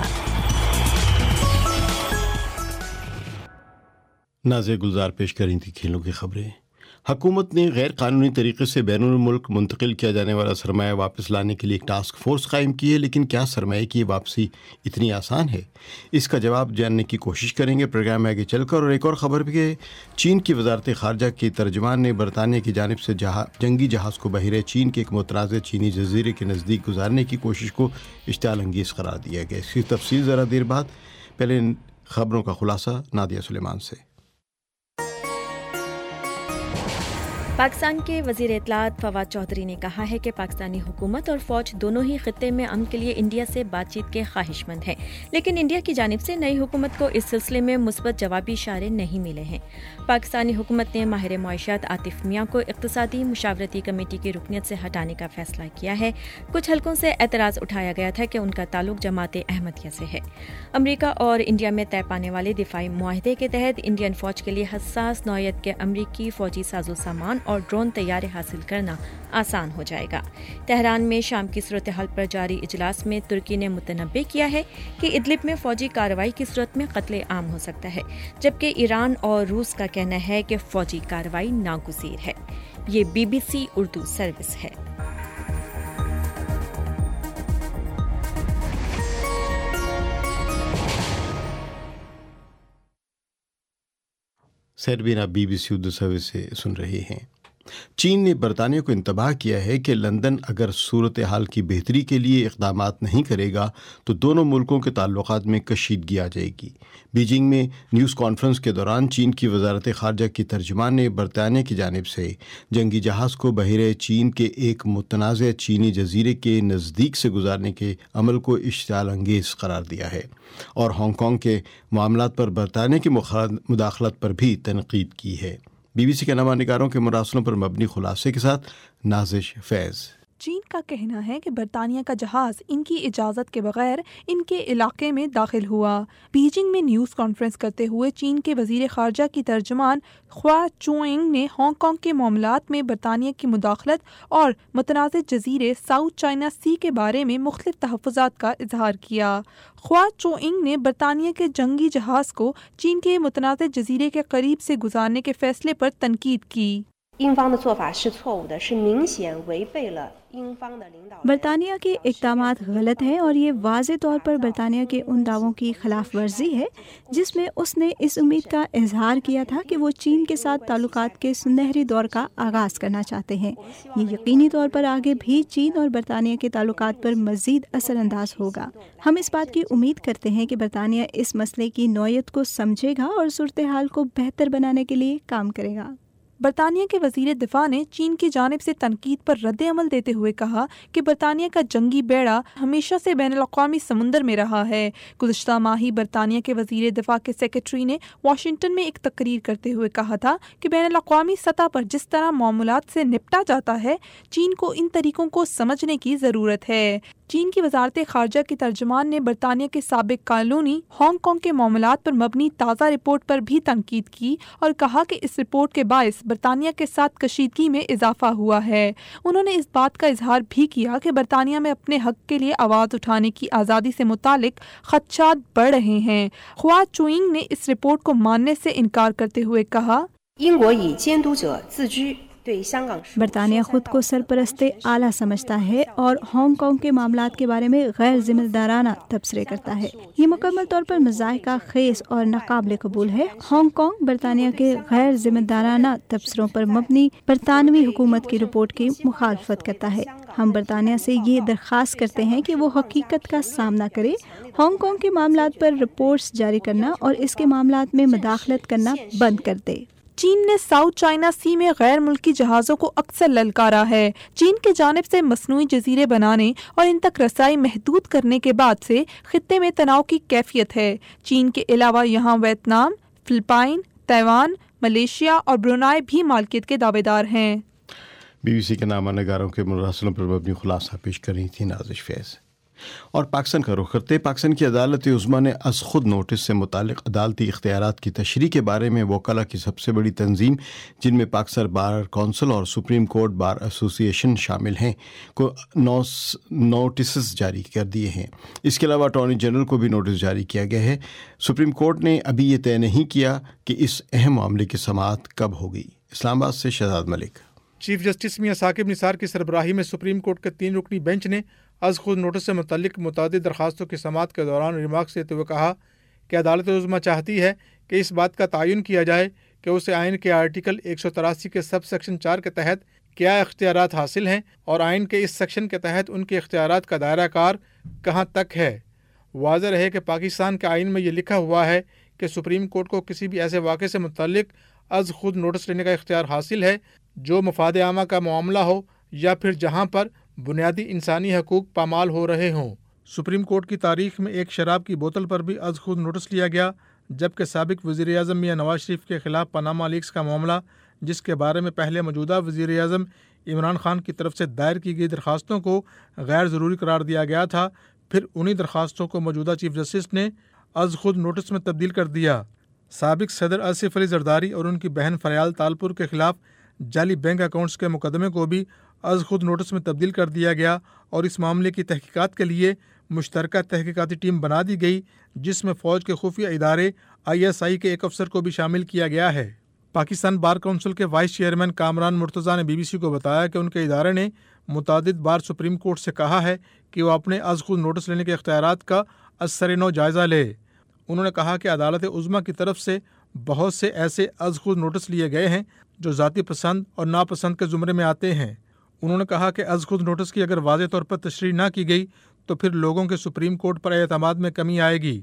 नाज़िया गुलजार पेश करी थी खेलों की खबरें। हुकूमत ने गैर कानूनी तरीके से बैरून मुल्क मुंतकिल किया जाने वाला सरमाया वापस लाने के लिए एक टास्क फोर्स कायम की है, लेकिन क्या सरमाए की वापसी इतनी आसान है? इसका जवाब जानने की कोशिश करेंगे प्रोग्राम में आगे चलकर। और एक और ख़बर भी है, चीन की वजारत ख़ारजा की तर्जमान ने बरतानिया की जानिब से जहा, जंगी जहाज़ को बहिरे चीन के एक मुतनाज़ चीनी जजीरे के नज़दीक गुजारने की कोशिश को इश्तियाल अंगेज़ करार दिया गया। इसकी तफसील ज़रा देर बाद, पहले खबरों का खुलासा नादिया सुलेमान से। पाकिस्तान के वज़ीर इत्तलात फवाद चौधरी ने कहा है कि पाकिस्तानी हुकूमत और फ़ौज दोनों ही खित्ते में अमन के लिए इंडिया से बातचीत के ख्वाहिशमंद हैं, लेकिन इंडिया की जानिब से नई हुकूमत को इस सिलसिले में मुस्बत जवाबी इशारे नहीं मिले हैं। पाकिस्तानी हुकूमत ने माहिर मईशत आतिफ मियाँ को इक़्तिसादी मुशावरती कमेटी की रुकनियत से हटाने का फैसला किया है। कुछ हलकों से एतराज़ उठाया गया था कि उनका ताल्लुक जमात अहमदिया से है। अमरीका और इंडिया में तय पाने वाले दिफाई मुआहदे के तहत इंडियन फ़ौज के लिए हसास नौयत के अमरीकी फ़ौजी साजो सामान اور ڈرون طیارے حاصل کرنا آسان ہو جائے گا۔ تہران میں شام کی صورتحال پر جاری اجلاس میں ترکی نے متنبع کیا ہے کہ ادلب میں فوجی کارروائی کی صورت میں قتل عام ہو سکتا ہے، جبکہ ایران اور روس کا کہنا ہے کہ فوجی کارروائی ناگزیر ہے۔ یہ B B C Urdu service ہے۔ سیربین آپ B B C Urdu service سے سن رہے ہیں۔ چین نے برطانیہ کو انتباہ کیا ہے کہ لندن اگر صورتحال کی بہتری کے لیے اقدامات نہیں کرے گا تو دونوں ملکوں کے تعلقات میں کشیدگی آ جائے گی۔ بیجنگ میں نیوز کانفرنس کے دوران چین کی وزارت خارجہ کی ترجمان نے برطانیہ کی جانب سے جنگی جہاز کو بحیرہ چین کے ایک متنازع چینی جزیرے کے نزدیک سے گزارنے کے عمل کو اشتعال انگیز قرار دیا ہے اور ہانگ کانگ کے معاملات پر برطانیہ کی مداخلت پر بھی تنقید کی ہے۔ بی بی سی کے نامہ نگاروں کے مراسلوں پر مبنی خلاصے کے ساتھ نازش فیض۔ چین کا کہنا ہے کہ برطانیہ کا جہاز ان کی اجازت کے بغیر ان کے علاقے میں داخل ہوا۔ بیجنگ میں نیوز کانفرنس کرتے ہوئے چین کے وزیر خارجہ کی ترجمان خوا چونگ نے ہانگ کانگ کے معاملات میں برطانیہ کی مداخلت اور متنازع جزیرے ساؤتھ چائنا سی کے بارے میں مختلف تحفظات کا اظہار کیا۔ خوا چونگ نے برطانیہ کے جنگی جہاز کو چین کے متنازع جزیرے کے قریب سے گزارنے کے فیصلے پر تنقید کی۔ برطانیہ کے اقدامات غلط ہیں اور یہ واضح طور پر برطانیہ کے ان دعووں کی خلاف ورزی ہے جس میں اس نے اس امید کا اظہار کیا تھا کہ وہ چین کے ساتھ تعلقات کے سنہری دور کا آغاز کرنا چاہتے ہیں۔ یہ یقینی طور پر آگے بھی چین اور برطانیہ کے تعلقات پر مزید اثر انداز ہوگا۔ ہم اس بات کی امید کرتے ہیں کہ برطانیہ اس مسئلے کی نوعیت کو سمجھے گا اور صورتحال کو بہتر بنانے کے لیے کام کرے گا۔ برطانیہ کے وزیر دفاع نے چین کی جانب سے تنقید پر رد عمل دیتے ہوئے کہا کہ برطانیہ کا جنگی بیڑا ہمیشہ سے بین الاقوامی سمندر میں رہا ہے۔ گزشتہ ماہ ہی برطانیہ کے وزیر دفاع کے سیکریٹری نے واشنگٹن میں ایک تقریر کرتے ہوئے کہا تھا کہ بین الاقوامی سطح پر جس طرح معاملات سے نپٹا جاتا ہے، چین کو ان طریقوں کو سمجھنے کی ضرورت ہے۔ چین کی وزارت خارجہ کی ترجمان نے برطانیہ کے سابق کالونی ہانگ کانگ کے معاملات پر مبنی تازہ رپورٹ پر بھی تنقید کی اور کہا کہ اس رپورٹ کے باعث برطانیہ کے ساتھ کشیدگی میں اضافہ ہوا ہے۔ انہوں نے اس بات کا اظہار بھی کیا کہ برطانیہ میں اپنے حق کے لیے آواز اٹھانے کی آزادی سے متعلق خدشات بڑھ رہے ہیں۔ خوا چونگ نے اس رپورٹ کو ماننے سے انکار کرتے ہوئے کہا، برطانیہ خود کو سرپرست اعلیٰ سمجھتا ہے اور ہانگ کانگ کے معاملات کے بارے میں غیر ذمہ دارانہ تبصرے کرتا ہے۔ یہ مکمل طور پر مضحکہ خیز اور ناقابل قبول ہے۔ ہانگ کانگ برطانیہ کے غیر ذمہ دارانہ تبصروں پر مبنی برطانوی حکومت کی رپورٹ کی مخالفت کرتا ہے۔ ہم برطانیہ سے یہ درخواست کرتے ہیں کہ وہ حقیقت کا سامنا کرے، ہانگ کانگ کے معاملات پر رپورٹس جاری کرنا اور اس کے معاملات میں مداخلت کرنا بند کر دے۔ چین نے ساؤتھ چائنا سی میں غیر ملکی جہازوں کو اکثر للکارا ہے۔ چین کی جانب سے مصنوعی جزیرے بنانے اور ان تک رسائی محدود کرنے کے بعد سے خطے میں تناؤ کی کیفیت ہے۔ چین کے علاوہ یہاں ویتنام، فلپائن، تائیوان، ملیشیا اور برونائی بھی مالکیت کے دعوے دار ہیں۔ بی بی سی کے نامہ نگاروں کے مراسلوں پر مبنی خلاصہ پیش کر رہی تھی نازش فیض۔ اور پاکستان کا رخ کرتے پاکستان کی عدالت عظمیٰ نے از خود نوٹس سے متعلق عدالتی اختیارات کی تشریح کے بارے میں وکلاء کی سب سے بڑی تنظیم، جن میں پاکستان بار کونسل اور supreme court bar association شامل ہیں، کو نو نوٹسز جاری کر دیے ہیں۔ اس کے علاوہ اٹارنی جنرل کو بھی نوٹس جاری کیا گیا ہے۔ سپریم کورٹ نے ابھی یہ طے نہیں کیا کہ اس اہم معاملے کی سماعت کب ہوگی۔ اسلام آباد سے شہزاد ملک۔ چیف جسٹس میاں ثاقب نثار کی سربراہی میں سپریم کورٹ کے تین رکنی بینچ نے از خود نوٹس سے متعلق متعدد درخواستوں کی سماعت کے دوران ریمارکس دیتے ہوئے کہا کہ عدالت عظمیٰ چاہتی ہے کہ اس بات کا تعین کیا جائے کہ اسے آئین کے آرٹیکل ایک سو تراسی کے سب سیکشن چار کے تحت کیا اختیارات حاصل ہیں اور آئین کے اس سیکشن کے تحت ان کے اختیارات کا دائرہ کار کہاں تک ہے۔ واضح رہے کہ پاکستان کے آئین میں یہ لکھا ہوا ہے کہ سپریم کورٹ کو کسی بھی ایسے واقعے سے متعلق از خود نوٹس لینے کا اختیار حاصل ہے جو مفاد عامہ کا معاملہ ہو یا پھر جہاں پر بنیادی انسانی حقوق پامال ہو رہے ہوں۔ سپریم کورٹ کی تاریخ میں ایک شراب کی بوتل پر بھی از خود نوٹس لیا گیا، جبکہ سابق وزیر اعظم میاں نواز شریف کے خلاف پاناما لیکس کا معاملہ، جس کے بارے میں پہلے موجودہ وزیر اعظم عمران خان کی طرف سے دائر کی گئی درخواستوں کو غیر ضروری قرار دیا گیا تھا، پھر انہی درخواستوں کو موجودہ چیف جسٹس نے از خود نوٹس میں تبدیل کر دیا۔ سابق صدر آصف علی زرداری اور ان کی بہن فریال تالپور کے خلاف جعلی بینک اکاؤنٹس کے مقدمے کو بھی از خود نوٹس میں تبدیل کر دیا گیا اور اس معاملے کی تحقیقات کے لیے مشترکہ تحقیقاتی ٹیم بنا دی گئی، جس میں فوج کے خفیہ ادارے آئی ایس آئی کے ایک افسر کو بھی شامل کیا گیا ہے۔ پاکستان بار کونسل کے وائس چیئرمین کامران مرتضیٰ نے بی بی سی کو بتایا کہ ان کے ادارے نے متعدد بار سپریم کورٹ سے کہا ہے کہ وہ اپنے از خود نوٹس لینے کے اختیارات کا از سر نو جائزہ لے۔ انہوں نے کہا کہ عدالت عظمیٰ کی طرف سے بہت سے ایسے از خود نوٹس لیے گئے ہیں جو ذاتی پسند اور ناپسند کے زمرے میں آتے ہیں۔ انہوں نے کہا کہ از خود نوٹس کی اگر واضح طور پر تشریح نہ کی گئی تو پھر لوگوں کے سپریم کورٹ پر اعتماد میں کمی آئے گی۔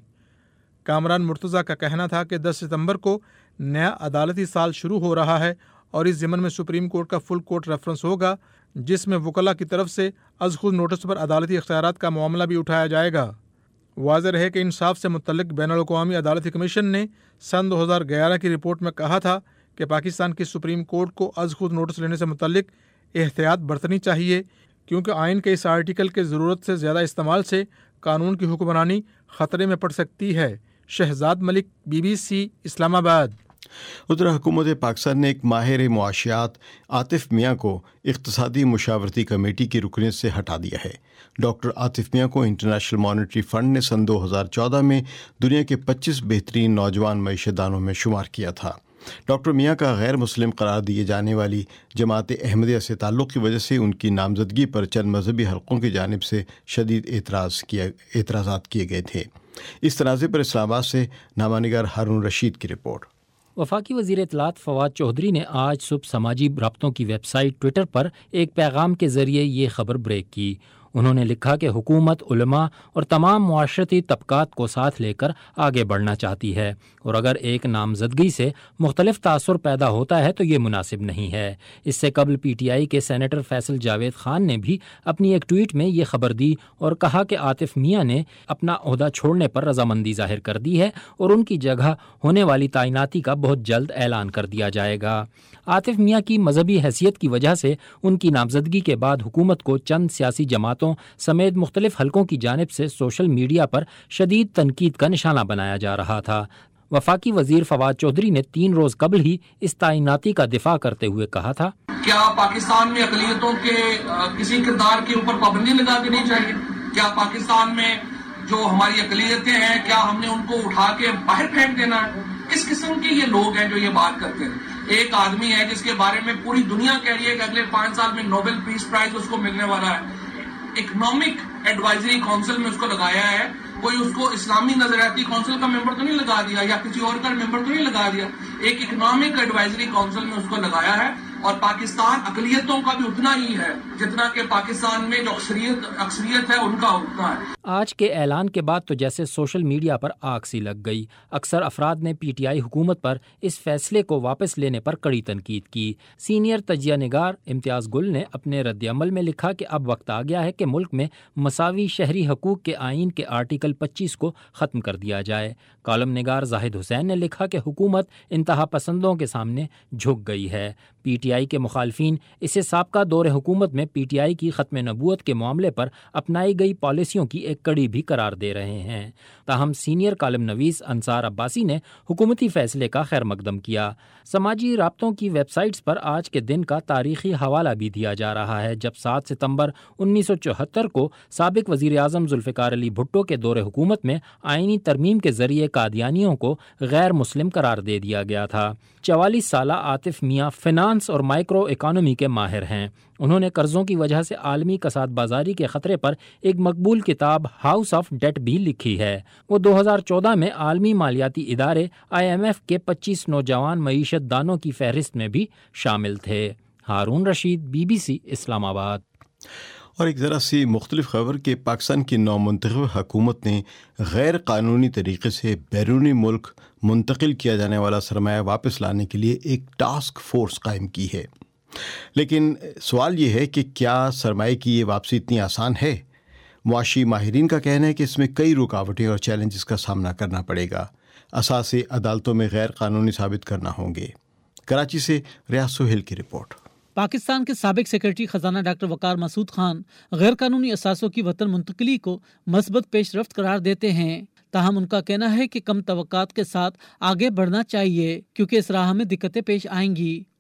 کامران مرتضیٰ کا کہنا تھا کہ دس ستمبر کو نیا عدالتی سال شروع ہو رہا ہے اور اس ضمن میں سپریم کورٹ کا فل کورٹ ریفرنس ہوگا، جس میں وکلاء کی طرف سے از خود نوٹس پر عدالتی اختیارات کا معاملہ بھی اٹھایا جائے گا۔ واضح رہے کہ انصاف سے متعلق بین الاقوامی عدالتی کمیشن نے سن دو ہزار گیارہ کی رپورٹ میں کہا تھا کہ پاکستان کی سپریم کورٹ کو از خود نوٹس لینے سے متعلق احتیاط برتنی چاہیے، کیونکہ آئین کے اس آرٹیکل کے ضرورت سے زیادہ استعمال سے قانون کی حکمرانی خطرے میں پڑ سکتی ہے۔ Shahzad Malik, B B C, Islamabad. ادھر حکومت پاکستان نے ایک ماہر معاشیات عاطف میاں کو اقتصادی مشاورتی کمیٹی کی رکنیت سے ہٹا دیا ہے۔ ڈاکٹر عاطف میاں کو انٹرنیشنل مانیٹری فنڈ نے سن دو ہزار چودہ میں دنیا کے پچیس بہترین نوجوان معیشت دانوں میں شمار کیا تھا۔ ڈاکٹر میاں کا غیر مسلم قرار دیے جانے والی جماعت احمدیہ سے تعلق کی وجہ سے ان کی نامزدگی پر چند مذہبی حلقوں کی جانب سے شدید اعتراض کیا اعتراضات کیے گئے تھے۔ اس تنازع پر اسلام آباد سے نامہ نگار ہارون رشید کی رپورٹ۔ وفاقی وزیر اطلاعات فواد چودھری نے آج صبح سماجی رابطوں کی ویب سائٹ ٹویٹر پر ایک پیغام کے ذریعے یہ خبر بریک کی۔ انہوں نے لکھا کہ حکومت علماء اور تمام معاشرتی طبقات کو ساتھ لے کر آگے بڑھنا چاہتی ہے، اور اگر ایک نامزدگی سے مختلف تاثر پیدا ہوتا ہے تو یہ مناسب نہیں ہے۔ اس سے قبل پی ٹی آئی کے سینیٹر فیصل جاوید خان نے بھی اپنی ایک ٹویٹ میں یہ خبر دی اور کہا کہ عاطف میاں نے اپنا عہدہ چھوڑنے پر رضامندی ظاہر کر دی ہے اور ان کی جگہ ہونے والی تعیناتی کا بہت جلد اعلان کر دیا جائے گا۔ عاطف میاں کی مذہبی حیثیت کی وجہ سے ان کی نامزدگی کے بعد حکومت کو چند سیاسی جماعتوں سمیت مختلف حلقوں کی جانب سے سوشل میڈیا پر شدید تنقید کا نشانہ بنایا جا رہا تھا۔ وفاقی وزیر فواد چودھری نے تین روز قبل ہی اس تعیناتی کا دفاع کرتے ہوئے کہا تھا، کیا پاکستان میں اقلیتوں کے کسی کردار کے اوپر پابندی لگا دینی چاہیے؟ کیا پاکستان میں جو ہماری اقلیتیں ہیں کیا ہم نے ان کو اٹھا کے باہر پھینک دینا ہے؟ اس قسم کے یہ لوگ ہیں جو یہ بات کرتے ہیں۔ ایک آدمی ہے جس کے بارے میں پوری دنیا کہہ رہی ہے کہ اگلے پانچ سال میں نوبل پیس پرائز اس کو ملنے والا ہے۔ اکنامک ایڈوائزری کونسل میں اس کو لگایا ہے، کوئی اس کو اسلامی نظریاتی کونسل کا ممبر تو نہیں لگا دیا یا کسی اور کا ممبر تو نہیں لگا دیا، ایک اکنامک ایڈوائزری کونسل میں اس کو لگایا ہے۔ اور پاکستان اقلیتوں کا بھی اتنا ہی ہے جتنا کہ پاکستان میں جو اکثریت اکثریت ہے ان کا اتنا ہے۔ آج کے اعلان کے بعد تو جیسے سوشل میڈیا پر آگ سی لگ گئی۔ اکثر افراد نے پی ٹی آئی حکومت پر اس فیصلے کو واپس لینے پر کڑی تنقید کی۔ سینئر تجزیہ نگار امتیاز گل نے اپنے رد عمل میں لکھا کہ اب وقت آ گیا ہے کہ ملک میں مساوی شہری حقوق کے آئین کے آرٹیکل پچیس کو ختم کر دیا جائے۔ کالم نگار زاہد حسین نے لکھا کہ حکومت انتہا پسندوں کے سامنے جھک گئی ہے۔ پی ٹی آئی کے مخالفین اسے سابقہ دور حکومت میں پی ٹی آئی کی ختم نبوت کے معاملے پر اپنائی گئی پالیسیوں کی ایک کڑی بھی قرار دے رہے ہیں۔ تاہم سینئر کالم نویس انصار عباسی نے حکومتی فیصلے کا خیر مقدم کیا۔ سماجی رابطوں کی ویب سائٹس پر آج کے دن کا تاریخی حوالہ بھی دیا جا رہا ہے، جب سات ستمبر انیس سو چوہتر کو سابق وزیر اعظم ذوالفقار علی بھٹو کے دور حکومت میں آئینی ترمیم کے ذریعے قادیانیوں کو غیر مسلم قرار دے دیا گیا تھا۔ چوالیس سالہ عاطف میاں فنانس اور مائکرو اکانومی کے ماہر ہیں۔ انہوں نے قرضوں کی وجہ سے عالمی کساد بازاری کے خطرے پر ایک مقبول کتاب ہاؤس آف ڈیٹ بھی لکھی ہے۔ وہ دو ہزار چودہ میں عالمی مالیاتی ادارے آئی ایم ایف کے پچیس نوجوان معیشت دانوں کی فہرست میں بھی شامل تھے۔ Haroon Rasheed, B B C, Islamabad. اور ایک ذرا سی مختلف خبر کہ پاکستان کی نو منتخب حکومت نے غیر قانونی طریقے سے بیرونی ملک منتقل کیا جانے والا سرمایہ واپس لانے کے لیے ایک ٹاسک فورس قائم کی ہے، لیکن سوال یہ ہے کہ کیا سرمایہ کی یہ واپسی اتنی آسان ہے؟ معاشی ماہرین کا کہنا ہے کہ اس میں کئی رکاوٹیں اور چیلنجز کا سامنا کرنا پڑے گا، اثاثے عدالتوں میں غیر قانونی ثابت کرنا ہوں گے۔ کراچی سے ریاض سہیل کی رپورٹ۔ پاکستان کے سابق سیکرٹری خزانہ ڈاکٹر وقار مسعود خان غیر قانونی اثاثوں کی وطن منتقلی کو مثبت پیش رفت قرار دیتے ہیں، تاہم ان کا کہنا ہے کہ کم توقعات کے ساتھ آگے بڑھنا چاہیے کیونکہ اس راہ میں دقتیں پیش آئیں گی۔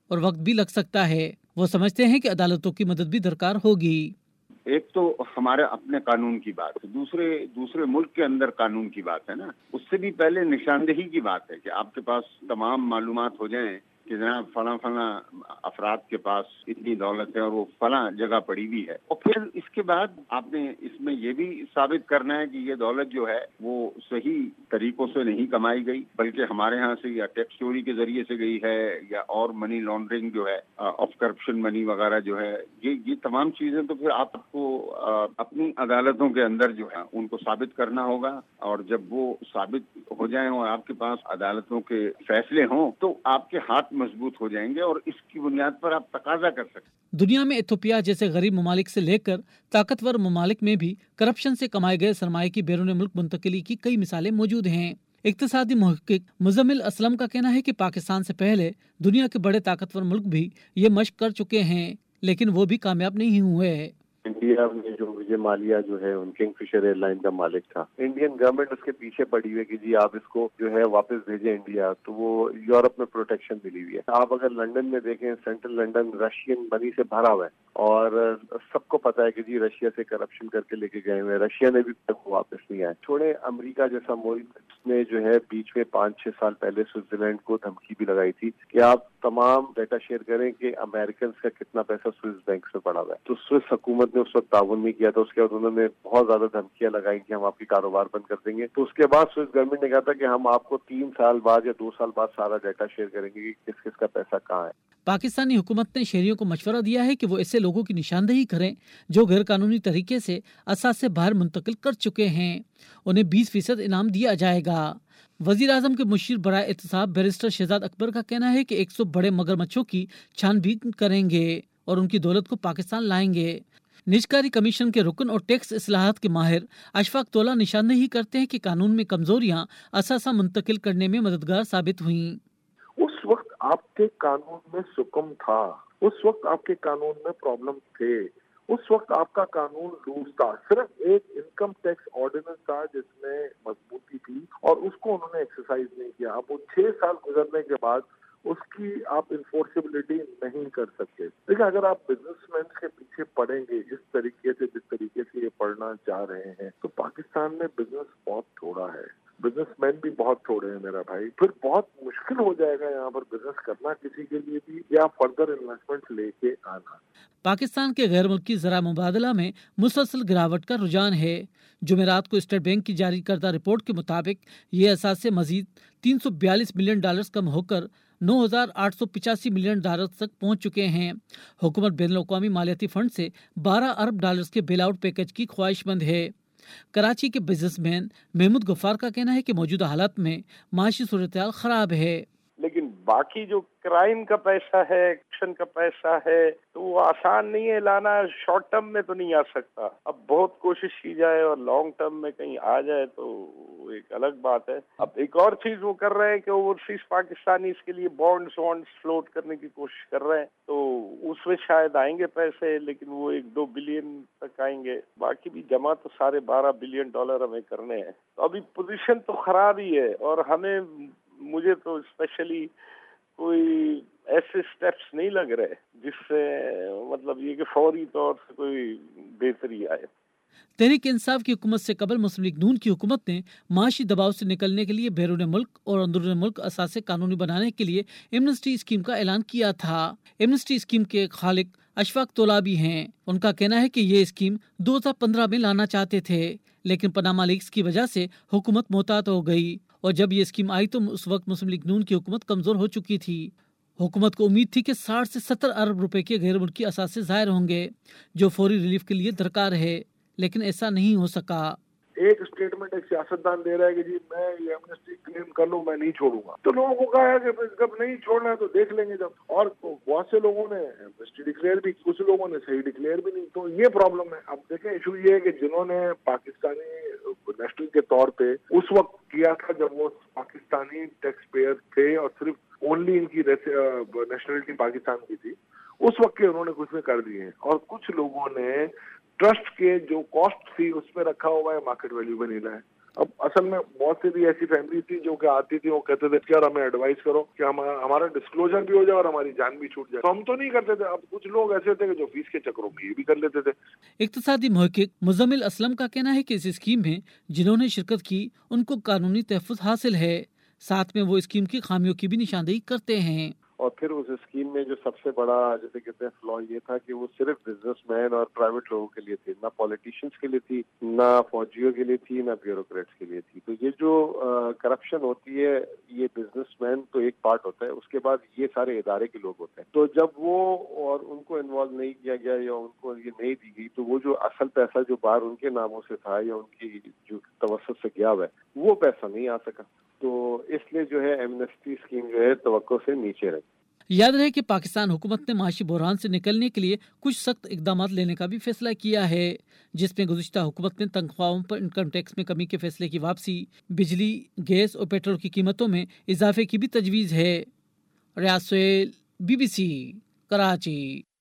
اور وقت بھی لگ سکتا ہے۔ وہ سمجھتے ہیں کہ عدالتوں کی مدد بھی درکار ہوگی۔ ایک تو ہمارے اپنے قانون کی بات ہے، دوسرے دوسرے ملک کے اندر قانون کی بات ہے نا، اس سے بھی پہلے نشاندہی کی بات ہے کہ آپ کے پاس تمام معلومات ہو جائیں کہ جناب فلاں فلاں افراد کے پاس اتنی دولت ہے اور وہ فلاں جگہ پڑی ہوئی ہے، اور پھر اس کے بعد آپ نے اس میں یہ بھی ثابت کرنا ہے کہ یہ دولت جو ہے وہ صحیح طریقوں سے نہیں کمائی گئی، بلکہ ہمارے ہاں سے یا ٹیکس چوری کے ذریعے سے گئی ہے یا اور منی لانڈرنگ جو ہے، آف کرپشن منی وغیرہ جو ہے، یہ یہ تمام چیزیں تو پھر آپ کو اپنی عدالتوں کے اندر جو ہے ان کو ثابت کرنا ہوگا، اور جب وہ ثابت ہو جائیں اور آپ کے پاس عدالتوں کے فیصلے ہوں تو آپ کے ہاتھ مضبوط ہو جائیں گے اور اس کی بنیاد پر آپ تقاضا کر سکتے۔ دنیا میں ایتھوپیا جیسے غریب ممالک سے لے کر طاقتور ممالک میں بھی کرپشن سے کمائے گئے سرمایہ کی بیرون ملک منتقلی کی کئی مثالیں موجود ہیں۔ اقتصادی محقق مزمل اسلم کا کہنا ہے کہ پاکستان سے پہلے دنیا کے بڑے طاقتور ملک بھی یہ مشق کر چکے ہیں، لیکن وہ بھی کامیاب نہیں ہوئے ہیں۔ انڈیا میں جو وجے مالیا جو ہے ان کنگ فشر ایئر لائن کا مالک تھا، انڈین گورنمنٹ اس کے پیچھے پڑی ہوئی ہے کہ جی آپ اس کو جو ہے واپس بھیجیں انڈیا، تو وہ یورپ میں پروٹیکشن ملی ہوئی ہے۔ آپ اگر لنڈن میں دیکھیں، سینٹرل لنڈن رشین منی سے بھرا ہوا ہے اور سب کو پتا ہے کہ جی رشیا سے کرپشن کر کے لے کے گئے ہوئے، رشیا نے بھی واپس نہیں آئے۔ چھوڑے امریکہ جیسا ملک نے جو ہے بیچ میں پانچ چھ سال پہلے سوئٹزرلینڈ کو دھمکی بھی لگائی تھی کہ آپ تمام ڈیٹا شیئر کریں کہ امریکنز کا کتنا پیسہ سوئس بینک میں پڑا ہوا ہے، تو سوئس حکومت نے اس وقت تعاون نہیں کیا تھا۔ اس کے بعد انہوں نے بہت زیادہ دھمکیاں لگائی کہ ہم آپ کی کاروبار بند کر دیں گے، تو اس کے بعد سوئس گورنمنٹ نے کہا تھا کہ ہم آپ کو تین سال بعد یا دو سال بعد سارا ڈیٹا شیئر کریں گے کہ کس کس کا پیسہ کہاں ہے۔ پاکستانی حکومت نے شہریوں کو مشورہ دیا ہے کہ وہ ایسے لوگوں کی نشاندہی کریں جو غیر قانونی طریقے سے اثاثے باہر منتقل کر چکے ہیں، انہیں بیس فیصد انعام دیا جائے گا۔ وزیر اعظم کے مشیر برائے احتساب بیرسٹر شہزاد اکبر کا کہنا ہے کہ ایک سو بڑے مگرمچھوں کی چھان بین کریں گے اور ان کی دولت کو پاکستان لائیں گے۔ نجکاری کمیشن کے رکن اور ٹیکس اصلاحات کے ماہر اشفاق تولا نشاندہی کرتے ہیں کہ قانون میں کمزوریاں اثاثہ منتقل کرنے میں مددگار ثابت ہوئیں۔ اس وقت آپ کے قانون میں سکم تھا، اس وقت آپ کے قانون میں پرابلم تھے، اس وقت آپ کا قانون لوز تھا، صرف ایک انکم ٹیکس آرڈیننس تھا جس میں مضبوطی تھی اور اس کو انہوں نے ایکسرسائز نہیں کیا۔ اب وہ چھ سال گزرنے کے بعد اس کی آپ انفورسبلٹی نہیں کر سکتے۔ لیکن اگر آپ بزنس مین کے پیچھے پڑیں گے اس طریقے سے جس طریقے سے یہ پڑھنا چاہ رہے ہیں، تو پاکستان میں بزنس بہت تھوڑا ہے، بزنس مین بھی بہت تھوڑے ہیں میرا بھائی، پھر بہت مشکل ہو جائے گا یہاں پر بزنس کرنا کسی کے لیے بھی یا فردر انویسٹمنٹ لے کے آنا۔ پاکستان کے غیر ملکی زرعہ مبادلہ میں مسلسل گراوٹ کا رجحان ہے۔ جمعرات کو اسٹیٹ بینک کی جاری کردہ رپورٹ کے مطابق یہ اثاثے مزید تین سو بیالیس ملین ڈالرز کم ہو کر نو ہزار آٹھ سو پچاسی ملین ڈالرز تک پہنچ چکے ہیں۔ حکومت بین الاقوامی مالیاتی فنڈ سے بارہ ارب ڈالرز کے بیل آؤٹ پیکج کی خواہش مند ہے۔ کراچی کے بزنس مین محمود غفار کا کہنا ہے کہ موجودہ حالات میں معاشی صورتحال خراب ہے، لیکن باقی جو کرائم کا پیسہ ہے، ایکشن کا پیسہ ہے، تو وہ آسان نہیں ہے لانا، شارٹ ٹرم میں تو نہیں آ سکتا۔ اب بہت کوشش کی جائے اور لانگ ٹرم میں کہیں آ جائے تو ایک الگ بات ہے۔ اب ایک اور چیز وہ کر رہے ہیں کہ اوورسیز پاکستانی اس کے لیے بانڈز وانڈز فلوٹ کرنے کی کوشش کر رہے ہیں، تو اس میں شاید آئیں گے پیسے، لیکن وہ ایک دو بلین تک آئیں گے، باقی بھی جمع تو سارے بارہ بلین ڈالر ہمیں کرنے ہیں۔ تو ابھی پوزیشن تو خراب ہی ہے، اور ہمیں مجھے تو اسپیشلی کوئی ایسے سٹیپس نہیں لگ رہے جس سے مطلب یہ کہ فوری طور سے کوئی بہتری آئے۔ تحریک انصاف کی حکومت سے قبل مسلم لیگ نون کی حکومت نے معاشی دباؤ سے نکلنے کے لیے بیرون ملک اور اندرون ملک اثاثے قانونی بنانے کے لیے ایمنسٹی اسکیم کا اعلان کیا تھا۔ ایمنسٹی اسکیم کے خالق اشفاق تولا بھی ہیں۔ ان کا کہنا ہے کہ یہ اسکیم دو ہزار پندرہ میں لانا چاہتے تھے، لیکن پاناما لیکس کی وجہ سے حکومت محتاط ہو گئی، اور جب یہ اسکیم آئی تو اس وقت مسلم لیگ نون کی حکومت کمزور ہو چکی تھی۔ حکومت کو امید تھی کہ ساٹھ سے ستر ارب روپے کے غیر ملکی اثاثے ظاہر ہوں گے جو فوری ریلیف کے لیے درکار ہے، لیکن ایسا نہیں ہو سکا۔ ایک اسٹیٹمنٹ ایک سیاستدان دے رہا ہے کہ جی میں یہ ایمنسٹی کلیم کر لوں، میں نہیں چھوڑوں گا، تو لوگوں کو کہا ہے کہ جب نہیں چھوڑنا ہے تو دیکھ لیں گے جب، اور بہت سے لوگوں نے ایمنسٹی ڈکلیئر بھی، کچھ لوگوں نے صحیح ڈکلیئر بھی نہیں، تو یہ پرابلم ہے۔ اب دیکھیں ایشو یہ ہے کہ جنہوں نے پاکستانی نیشنل کے طور پہ اس وقت کیا تھا جب وہ پاکستانی ٹیکس پیئر تھے اور صرف اونلی ان کی نیشنلٹی پاکستان کی تھی، اس وقت کے انہوں نے کچھ میں کر دیے ہیں، اور کچھ لوگوں نے ٹرسٹ کے جو کاسٹ تھی اس میں رکھا ہوا ہے، مارکیٹ ویلیو میں نہیں لائے۔ اب اصل میں بہت سی بھی ایسی فیملی تھی جو کہ آتی تھی، وہ کہتے تھے یار ہمیں ایڈوائز کرو کہ ہمارا ڈسکلوجر بھی ہو جائے اور ہماری جان بھی چھوٹ جائے، تو ہم تو نہیں کرتے تھے۔ اب کچھ لوگ ایسے تھے کہ جو فیس کے چکروں میں یہ بھی کر لیتے تھے۔ اقتصادی محقق مزمل اسلم کا کہنا ہے کہ اس اسکیم میں جنہوں نے شرکت کی ان کو قانونی تحفظ حاصل ہے، ساتھ میں وہ اسکیم کی خامیوں کی بھی نشاندہی کرتے ہیں۔ اور پھر اس اسکیم میں جو سب سے بڑا جیسے کہتے ہیں فلا یہ تھا کہ وہ صرف بزنس مین اور پرائیویٹ لوگوں کے لیے تھی، نہ پولیٹیشینز کے لیے تھی، نہ فوجیوں کے لیے تھی، نہ بیوروکریٹس کے لیے تھی۔ تو یہ جو کرپشن ہوتی ہے یہ بزنس مین تو ایک پارٹ ہوتا ہے، اس کے بعد یہ سارے ادارے کے لوگ ہوتے ہیں۔ تو جب وہ اور ان کو انوالو نہیں کیا گیا یا ان کو یہ نہیں دی گئی تو وہ جو اصل پیسہ جو باہر ان کے ناموں سے تھا یا ان کی جو توسط سے گیا ہوا ہے وہ پیسہ نہیں آ سکا، تو اس لیے جو ہے ایمنسٹی اسکیم جو ہے توقع سے نیچے رہی۔ یاد رہے کہ پاکستان حکومت نے معاشی بحران سے نکلنے کے لیے کچھ سخت اقدامات لینے کا بھی فیصلہ کیا ہے، جس میں گزشتہ حکومت نے تنخواہوں پر انکم ٹیکس میں کمی کے فیصلے کی واپسی، بجلی، گیس اور پیٹرول کی قیمتوں میں اضافے کی بھی تجویز ہے۔ Riaz Sohail, B B C, Karachi.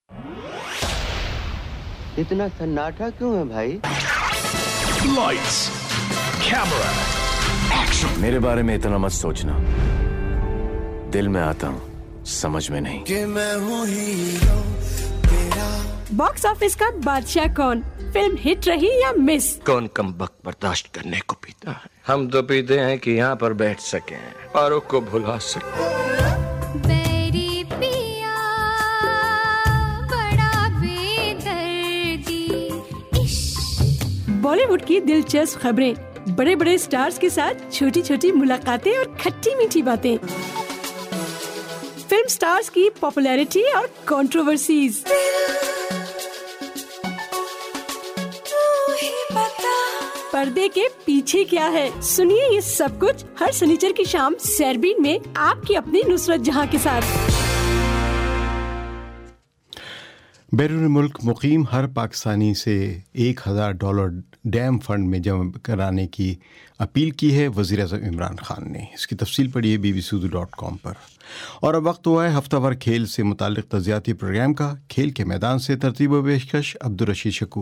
اتنا سناٹا کیوں ہے بھائی؟ Lights, camera, action. میرے بارے میں اتنا مت سوچنا، دل میں آتا ہوں سمجھ میں نہیں کہ میں ہوں ہیرو تیرا۔ باکس آفس کا بادشاہ کون؟ فلم ہٹ رہی یا مس؟ کون کم وقت برداشت کرنے کو پیتا ہے؟ ہم تو پیتے ہیں کہ یہاں پر بیٹھ سکیں اوروں کو بھلا سکیں۔ میری پیا بڑا بے دردی۔ بالی ووڈ کی دلچسپ خبریں، بڑے بڑے سٹارز کے ساتھ چھوٹی چھوٹی ملاقاتیں اور کھٹی میٹھی باتیں، فلم سٹارز کی پاپولیرٹی اور کنٹروورسیز، پردے کے پیچھے کیا ہے، سنیے یہ سب کچھ ہر سنیچر کی شام سیربین میں آپ کی اپنی نصرت جہاں کے ساتھ۔ بیرون ملک مقیم ہر پاکستانی سے ایک ہزار ڈالر ڈیم فنڈ میں جمع کرانے کی اپیل کی ہے وزیر اعظم عمران خان نے۔ اس کی تفصیل پڑھیے B B C Urdu dot com پر۔ اور اب وقت ہوا ہے ہفتہ وار کھیل سے متعلق تجزیاتی پروگرام کا۔ کھیل کے میدان سے ترتیب و پیشکش عبدالرشید شکور۔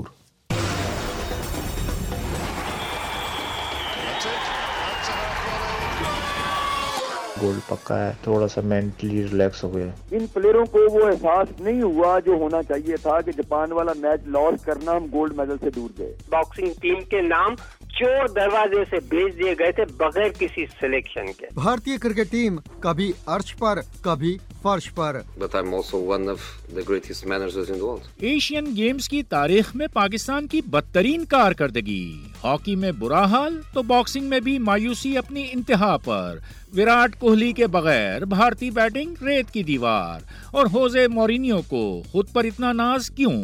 گولڈ پکا ہے، تھوڑا سا مینٹلی ریلیکس ہو گیا۔ ان پلیئروں کو وہ احساس نہیں ہوا جو ہونا چاہیے تھا کہ جاپان والا میچ لاس کرنا ہم گولڈ میڈل سے دور گئے۔ باکسنگ ٹیم کے نام چور دروازے سے بھیج دیے گئے تھے بغیر کسی سلیکشن کے۔ بھارتی کرکٹ ٹیم کبھی عرش پر کبھی فرش پر۔ But I'm also one of the greatest managers in the world. Asian games کی تاریخ میں پاکستان کی بدترین کارکردگی، ہاکی میں برا حال تو باکسنگ میں بھی مایوسی اپنی انتہا پر۔ وراٹ کوہلی کے بغیر بھارتی بیٹنگ ریت کی دیوار، اور ہوزے مورینیو کو خود پر اتنا ناز کیوں؟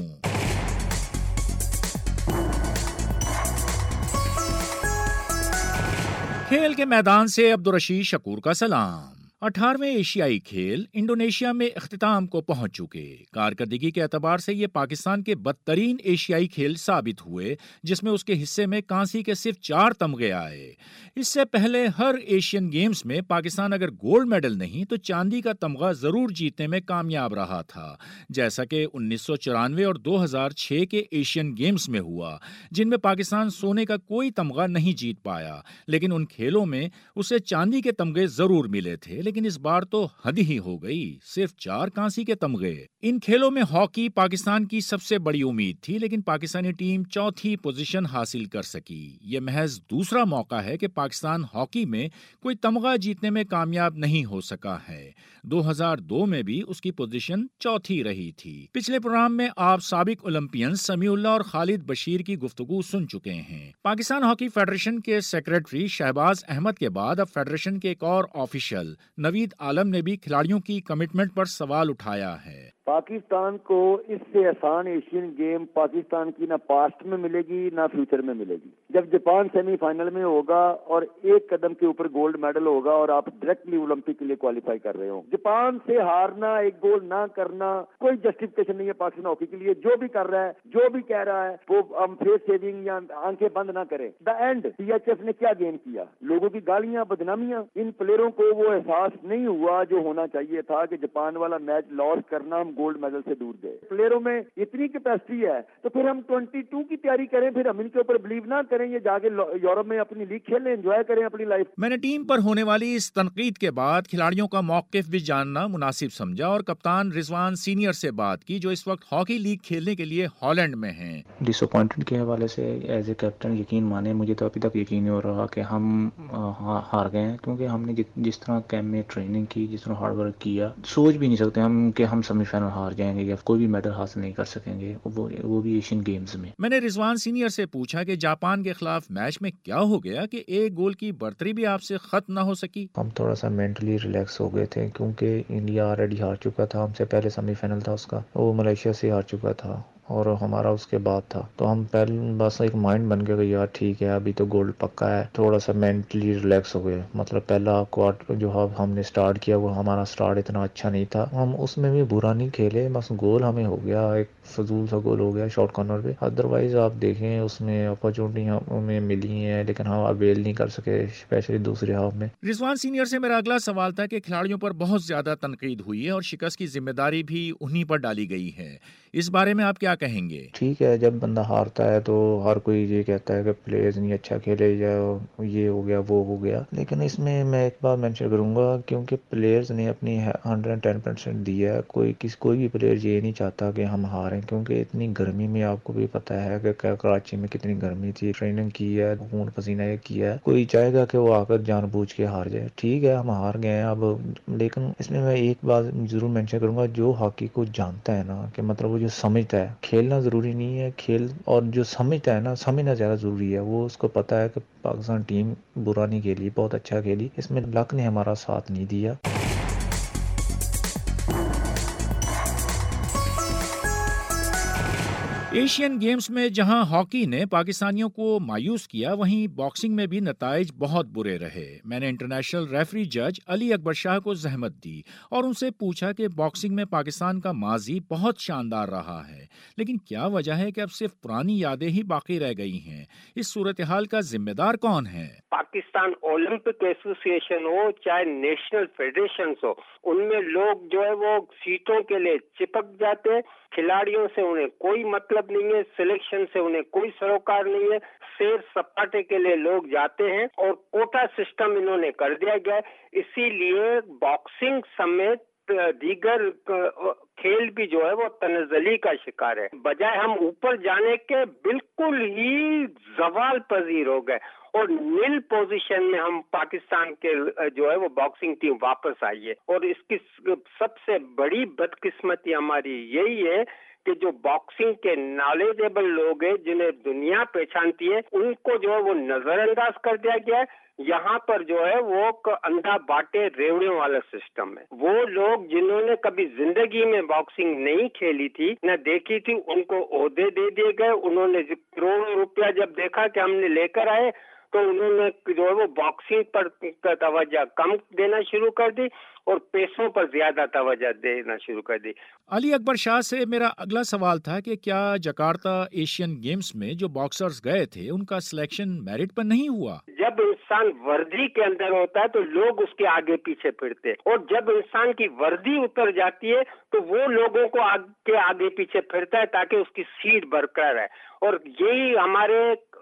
کھیل کے میدان سے عبدالرشید شکور کا سلام۔ اٹھارہویں ایشیائی کھیل انڈونیشیا میں اختتام کو پہنچ چکے۔ کارکردگی کے اعتبار سے یہ پاکستان کے بدترین ایشیائی کھیل ثابت ہوئے، جس میں اس کے حصے میں کانسی کے صرف چار تمغے آئے۔ اس سے پہلے ہر ایشین گیمز میں پاکستان اگر گولڈ میڈل نہیں تو چاندی کا تمغہ ضرور جیتنے میں کامیاب رہا تھا، جیسا کہ انیس سو چورانوے اور دو ہزار چھ کے ایشین گیمز میں ہوا، جن میں پاکستان سونے کا کوئی تمغہ نہیں جیت پایا، لیکن ان کھیلوں میں اسے چاندی کے تمغے ضرور ملے تھے۔ لیکن اس بار تو حد ہی ہو گئی، صرف چار کانسی کے تمغے۔ ان کھیلوں میں ہاکی پاکستان کی سب سے بڑی امید تھی، لیکن پاکستانی ٹیم چوتھی پوزیشن حاصل کر سکی۔ یہ محض دوسرا موقع ہے کہ پاکستان ہاکی میں کوئی تمغہ جیتنے میں کامیاب نہیں ہو سکا ہے۔ دو ہزار دو میں بھی اس کی پوزیشن چوتھی رہی تھی۔ پچھلے پروگرام میں آپ سابق اولمپئن سمیع اللہ اور خالد بشیر کی گفتگو سن چکے ہیں۔ پاکستان ہاکی فیڈریشن کے سیکریٹری شہباز احمد کے بعد اب فیڈریشن کے ایک اور آفیشل نوید عالم نے بھی کھلاڑیوں کی کمٹمنٹ پر سوال اٹھایا ہے۔ پاکستان کو اس سے آسان ایشین گیم پاکستان کی نہ پاسٹ میں ملے گی نہ فیوچر میں ملے گی۔ جب جاپان سیمی فائنل میں ہوگا اور ایک قدم کے اوپر گولڈ میڈل ہوگا اور آپ ڈائریکٹلی اولمپک کے لیے کوالیفائی کر رہے ہوں، جاپان سے ہارنا، ایک گول نہ کرنا کوئی جسٹیفیکیشن نہیں ہے پاکستان ہاکی کے لیے۔ جو بھی کر رہا ہے، جو بھی کہہ رہا ہے، وہ ہم فیس سیونگ یا آنکھیں بند نہ کریں۔ دا اینڈ سی ایچ ایف نے کیا گیم کیا؟ لوگوں کی گالیاں، بدنامیاں۔ ان پلیئروں کو وہ احساس نہیں ہوا جو ہونا چاہیے تھا کہ جاپان والا میچ لاس کرنا ہم گولڈ میڈل سے دور گئے. پلیئروں میں اتنی کیپیسٹی ہے تو پھر ہم ٹوئنٹی ٹو کی تیاری کریں, پھر ہم ان کے اوپر بلیو نہ کریں, یہ جا کے یورپ میں اپنی لیگ کھیلیں, انجوائے کریں اپنی لائف. میں نے ٹیم پر ہونے والی اس تنقید کے بعد کھلاڑیوں کا موقف بھی جاننا مناسب سمجھا اور کپتان رضوان سینئر سے بات کی جو اس وقت ہاکی لیگ کھیلنے کے لیے ہالینڈ میں ہیں. ڈس اپوائنٹمنٹ کے حوالے سے ایز اے کیپٹن یقین مانے, مجھے تو ابھی تک یقین نہیں ہو رہا کہ ہم ہار گئے ہیں, کیونکہ ہم نے جس طرح کیمپ میں ٹریننگ کی, جس طرح ہارڈ ورک کیا, سوچ بھی نہیں سکتے ہم کہ ہم سیمی فائنل ہار جائیں گے یا کوئی بھی میڈل حاصل نہیں کر سکیں گے, وہ بھی ایشین گیمز میں. میں نے رضوان سینئر سے پوچھا کہ جاپان کے خلاف میچ میں کیا ہو گیا کہ ایک گول کی برتری بھی آپ سے ختم نہ ہو سکی. ہم تھوڑا سا مینٹلی ریلیکس ہو گئے تھے کیونکہ انڈیا آلریڈی ہار چکا تھا, ہم سے پہلے سیمی فائنل تھا اس کا, وہ ملیشیا سے ہار چکا تھا اور ہمارا اس کے بعد تھا. تو ہم پہلے بس ایک مائنڈ بن گیا کہ یار ٹھیک ہے ابھی تو گولڈ پکا ہے, تھوڑا سا مینٹلی ریلیکس ہو گئے. مطلب پہلا کوارٹر جو ہم نے سٹارٹ کیا وہ ہمارا سٹارٹ اتنا اچھا نہیں تھا, ہم اس میں بھی برا نہیں کھیلے, بس گول ہمیں ہو گیا, ایک فضول سا گول ہو گیا شارٹ کارنر پہ. ادروائز آپ دیکھیں اس میں اپرچونٹی ہمیں ملی ہیں لیکن ہم اویل نہیں کر سکے, اسپیشلی دوسرے ہاف میں. رضوان سینئر سے میرا اگلا سوال تھا کہ کھلاڑیوں پر بہت زیادہ تنقید ہوئی ہے اور شکست کی ذمہ داری بھی انہی پر ڈالی گئی ہے, اس بارے میں آپ کیا کہیں گے؟ ٹھیک ہے, جب بندہ ہارتا ہے تو ہر کوئی یہ کہتا ہے کہ پلیئرز نہیں اچھا کھیلے یا یہ ہو گیا وہ ہو گیا, لیکن اس میں میں ایک بات مینشن کروں گا کیونکہ پلیئرز نے اپنی ہنڈریڈ اینڈ ٹین پرسینٹ دیا ہے. کوئی کس کوئی بھی پلیئر یہ نہیں چاہتا کہ ہم ہاریں, کیونکہ اتنی گرمی میں آپ کو بھی پتہ ہے کہ کراچی میں کتنی گرمی تھی, ٹریننگ کی ہے, خون پسینہ کیا ہے, کوئی چاہے گا کہ وہ آ کر جان بوجھ کے ہار جائے. ٹھیک ہے ہم ہار گئے ہیں اب, لیکن اس میں میں ایک بات ضرور مینشن کروں گا, جو ہاکی کو جانتا ہے نا کہ مطلب وہ جو سمجھتا ہے, کھیلنا ضروری نہیں ہے, کھیل اور جو سمجھتا ہے نا سمجھنا زیادہ ضروری ہے. وہ اس کو پتا ہے کہ پاکستان ٹیم برا نہیں کھیلی, بہت اچھا کھیلی, اس میں لک نے ہمارا ساتھ نہیں دیا. ایشین گیمز میں جہاں ہاکی نے پاکستانیوں کو مایوس کیا, وہیں باکسنگ میں بھی نتائج بہت برے رہے. میں نے انٹرنیشنل ریفری جج علی اکبر شاہ کو زحمت دی اور ان سے پوچھا کہ باکسنگ میں پاکستان کا ماضی بہت شاندار رہا ہے, لیکن کیا وجہ ہے کہ اب صرف پرانی یادیں ہی باقی رہ گئی ہیں؟ اس صورتحال کا ذمہ دار کون ہے؟ پاکستان اولمپک ایسوسی ایشن ہو چاہے نیشنل فیڈریشنز ہو, ان میں لوگ جو ہے وہ سیٹوں کے لیے چپک جاتے, کھلاڑیوں سے انہیں کوئی مطلب نہیں ہے, سلیکشن سے انہیں کوئی سروکار نہیں ہے, سیر سپاٹے کے لیے لوگ جاتے ہیں اور کوٹا سسٹم انہوں نے کر دیا گیا. اسی لیے باکسنگ سمیت دیگر کھیل بھی جو ہے وہ تنزلی کا شکار ہے. بجائے ہم اوپر جانے کے بالکل ہی زوال پذیر ہو گئے اور نیل پوزیشن میں ہم پاکستان کے جو ہے وہ باکسنگ ٹیم واپس آئی ہے. اور اس کی سب سے بڑی بدقسمتی ہماری یہی ہے کہ جو باکسنگ کے نالجیبل لوگ ہیں جنہیں دنیا پہچانتی ہے, ان کو جو ہے وہ نظر انداز کر دیا گیا ہے. یہاں پر جو ہے وہ اندھا باٹے ریوڑیوں والا سسٹم ہے. وہ لوگ جنہوں نے کبھی زندگی میں باکسنگ نہیں کھیلی تھی نہ دیکھی تھی, ان کو عہدے دے دیے گئے. انہوں نے کروڑوں روپیہ جب دیکھا کہ ہم نے لے کر آئے تو انہوں نے جو ہے وہ باکسنگ پر توجہ کم دینا شروع کر دی اور پیسوں پر زیادہ توجہ دینا شروع کر دی. علی اکبر شاہ سے میرا اگلا سوال تھا کہ کیا جکارتا ایشین گیمز میں جو باکسرز گئے تھے ان کا سلیکشن میرٹ پر نہیں ہوا؟ جب انسان وردی کے اندر ہوتا ہے تو لوگ اس کے آگے پیچھے پھرتے, اور جب انسان کی وردی اتر جاتی ہے تو وہ لوگوں کو آگے آگے پیچھے پھرتا ہے تاکہ اس کی سیٹ برقرار ہے. اور یہی ہمارے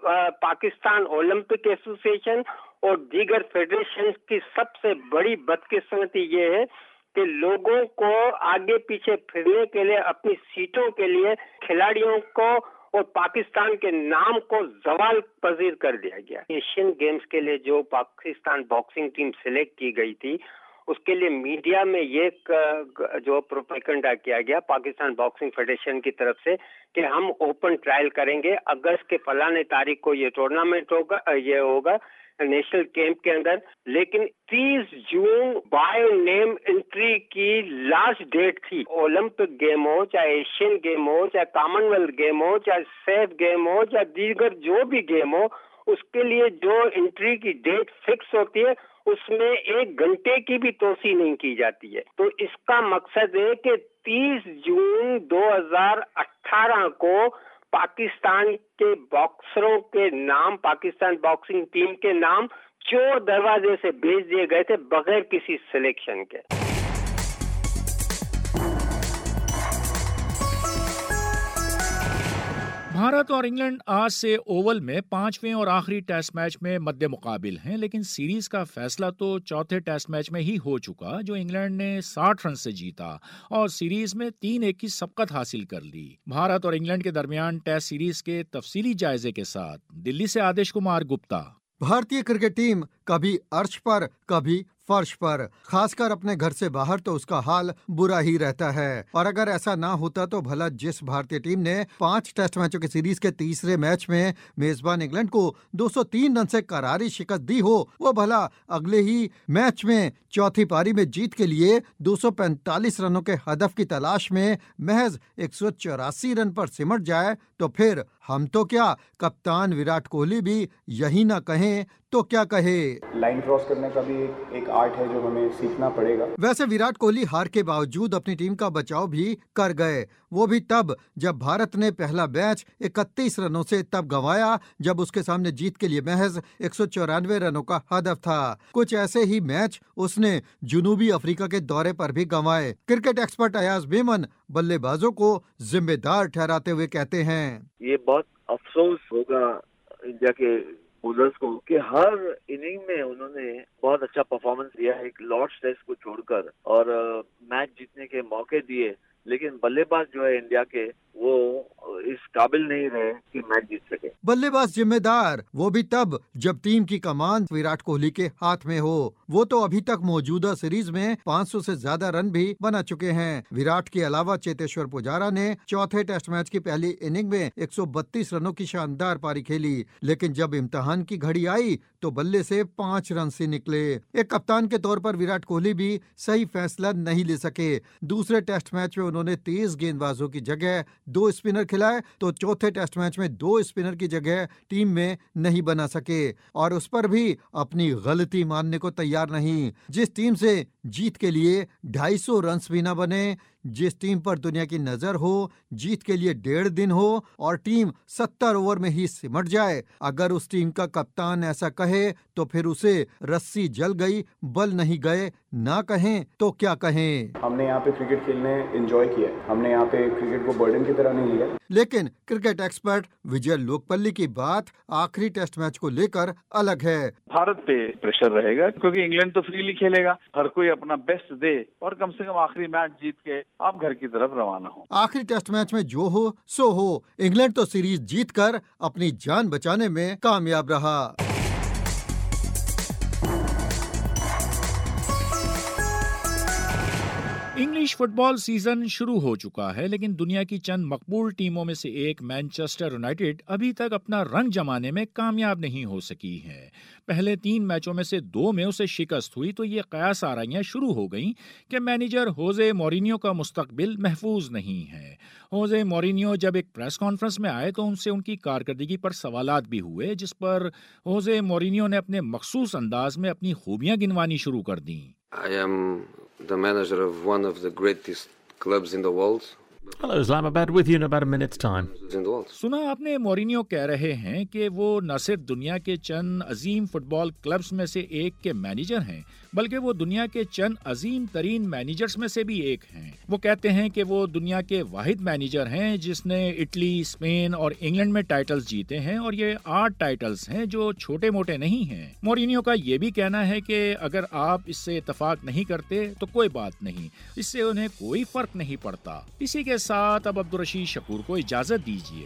پاکستان اولمپک ایسوسی ایشن اور دیگر فیڈریشن کی سب سے بڑی بدقسمتی یہ ہے کہ لوگوں کو آگے پیچھے پھرنے کے لیے, اپنی سیٹوں کے لیے کھلاڑیوں کو اور پاکستان کے نام کو زوال پذیر کر دیا گیا. ایشین گیمز کے لیے جو پاکستان باکسنگ ٹیم سلیکٹ کی گئی تھی اس کے لیے میڈیا میں یہ جو پروپیگنڈا کیا گیا پاکستان باکسنگ فیڈریشن کی طرف سے کہ ہم اوپن ٹرائل کریں گے, اگست کے فلاں تاریخ کو یہ ٹورنامنٹ ہوگا, یہ ہوگا نیشنل کیمپ کے اندر. لیکن تیس جون بائی نیم انٹری کی لاسٹ ڈیٹ تھی. اولمپک گیم ہو چاہے ایشین گیم ہو چاہے کامن ویلتھ گیم ہو چاہے سیف گیم ہو چاہے دیگر جو بھی گیم ہو, اس کے لیے جو انٹری کی ڈیٹ فکس ہوتی ہے اس میں ایک گھنٹے کی بھی توسیع نہیں کی جاتی ہے. تو اس کا مقصد ہے کہ تیس جون دو ہزار اٹھارہ کو پاکستان کے باکسروں کے نام, پاکستان باکسنگ ٹیم کے نام چور دروازے سے بھیج دیے گئے تھے بغیر کسی سلیکشن کے. بھارت اور انگلینڈ آج سے اوول میں پانچویں اور آخری ٹیسٹ میچ میں مد مقابل ہیں، لیکن سیریز کا فیصلہ تو چوتھے ٹیسٹ میچ میں ہی ہو چکا، جو انگلینڈ نے ساٹھ رن سے جیتا اور سیریز میں تین ایک کی سبقت حاصل کر لی۔ بھارت اور انگلینڈ کے درمیان ٹیسٹ سیریز کے تفصیلی جائزے کے ساتھ دلی سے آدیش کمار گپتا۔ بھارتی کرکٹ ٹیم کبھی عرش پر کبھی فرش پر، خاص کر اپنے گھر سے باہر تو اس کا حال برا ہی رہتا ہے، اور اگر ایسا نہ ہوتا تو بھلا جس بھارتی ٹیم نے پانچ ٹیسٹ میچوں کی سیریز کے تیسرے میچ میں میزبان انگلینڈ کو دو سو تین رن سے کراری شکست دی ہو، وہ بھلا اگلے ہی میچ میں چوتھی پاری میں جیت کے لیے دو سو پینتالیس رنوں کے ہدف کی تلاش میں محض ایک سو چوراسی رن پر سمٹ جائے تو پھر ہم تو کیا، کپتان وراٹ کوہلی بھی یہی نہ کہیں تو کیا کہے۔ لائن کراس کرنے کا بھی ایک آرٹ ہے جو ہمیں سیکھنا پڑے گا۔ ویسے وراٹ کوہلی ہار کے باوجود اپنی ٹیم کا بچاؤ بھی کر گئے، وہ بھی تب جب بھارت نے پہلا میچ اکتیس رنوں سے تب گنوایا جب اس کے سامنے جیت کے لیے محض ایک سو چورانوے رنوں کا ہدف تھا۔ کچھ ایسے ہی میچ اس نے جنوبی افریقہ کے دورے پر بھی گنوائے۔ کرکٹ ایکسپرٹ ایاز بیمن بلے بازوں کو ذمہ دار ٹھہراتے ہوئے کہتے ہیں، یہ بہت افسوس ہوگا انڈیا کے بولرز کو کہ ہر اننگ میں انہوں نے بہت اچھا پرفارمنس دیا ہے، ایک لارڈس ٹیسٹ کو چھوڑ کر، اور میچ جیتنے کے موقع دیے، لیکن بلے باز جو ہے انڈیا کے وہ اس قابل نہیں رہے کہ میچ جیت سکے۔ بلے باز ذمہ دار وہ بھی تب جب ٹیم کی کمان وراٹ کوہلی کے ہاتھ میں ہو، وہ تو ابھی تک موجودہ سیریز میں پانچ سو سے زیادہ رن بھی بنا چکے ہیں۔ وراٹ کے علاوہ چیتیشور پجارا نے چوتھے ٹیسٹ میچ کی پہلی اننگ میں ایک سو بتیس رنوں کی شاندار پاری کھیلی، لیکن جب امتحان کی گھڑی آئی تو بلے سے پانچ رن سے نکلے۔ ایک کپتان کے طور پر وراٹ کوہلی بھی صحیح فیصلہ نہیں لے سکے۔ دوسرے ٹیسٹ میچ میں انہوں نے تیز گیند بازوں کی جگہ دو اسپنر کھلائے تو چوتھے ٹیسٹ میچ میں دو اسپنر کی جگہ ٹیم میں نہیں بنا سکے، اور اس پر بھی اپنی غلطی ماننے کو تیار نہیں۔ جس ٹیم سے جیت کے لیے ڈھائی سو رنز بھی نہ بنے، جس ٹیم پر دنیا کی نظر ہو، جیت کے لیے ڈیڑھ دن ہو اور ٹیم ستر اوور میں ہی سمٹ جائے، اگر اس ٹیم کا کپتان ایسا کہے تو پھر اسے رسی جل گئی بل نہیں گئے نہ کہیں تو کیا کہیں۔ ہم نے یہاں پہ کرکٹ کھیلنے انجوائے کیا، ہم نے یہاں پہ کرکٹ کو برڈن کی طرح نہیں لیا۔ لیکن کرکٹ ایکسپرٹ وجے لوکپلی کی بات آخری ٹیسٹ میچ کو لے کر الگ ہے۔ بھارت پہ پریشر رہے گا کیونکہ انگلینڈ تو فریلی کھیلے گا، ہر کوئی اپنا بیسٹ دے اور کم سے کم آخری میچ جیت کے آپ گھر کی طرف روانہ ہو۔ آخری ٹیسٹ میچ میں جو ہو سو ہو، انگلینڈ تو سیریز جیت کر اپنی جان بچانے میں کامیاب رہا۔ انگلش فٹ بال سیزن شروع ہو چکا ہے، لیکن دنیا کی چند مقبول ٹیموں میں سے ایک مانچسٹر یونائیٹڈ ابھی تک اپنا رنگ جمانے میں کامیاب نہیں ہو سکی ہے۔ پہلے تین میچوں میں سے دو میں اسے شکست ہوئی تو یہ قیاس آرائیاں شروع ہو گئیں کہ مینیجر ہوزے مورینیو کا مستقبل محفوظ نہیں ہے۔ ہوزے مورینیو جب ایک پریس کانفرنس میں آئے تو ان سے ان کی کارکردگی پر سوالات بھی ہوئے، جس پر ہوزے مورینیو نے اپنے مخصوص انداز میں اپنی خوبیاں گنوانی شروع کر دیں۔ I am the manager of one of the greatest clubs in the world. Hello Islamabad, with you in about a minute's time. سنا آپ نے، مورینیو کہہ رہے ہیں کہ وہ نہ صرف دنیا کے چند عظیم فٹ بال کلبز میں سے ایک کے مینیجر ہیں بلکہ وہ دنیا کے چند عظیم ترین مینیجرز میں سے بھی ایک ہیں۔ وہ کہتے ہیں کہ وہ دنیا کے واحد مینیجر ہیں جس نے اٹلی، اسپین اور انگلینڈ میں ٹائٹلز جیتے ہیں، اور یہ آٹھ ٹائٹلز ہیں جو چھوٹے موٹے نہیں ہیں۔ مورینیو کا یہ بھی کہنا ہے کہ اگر آپ اس سے اتفاق نہیں کرتے تو کوئی بات نہیں، اس سے انہیں کوئی فرق نہیں پڑتا۔ اسی کے ساتھ اب عبدالرشید شکور کو اجازت دیجیے۔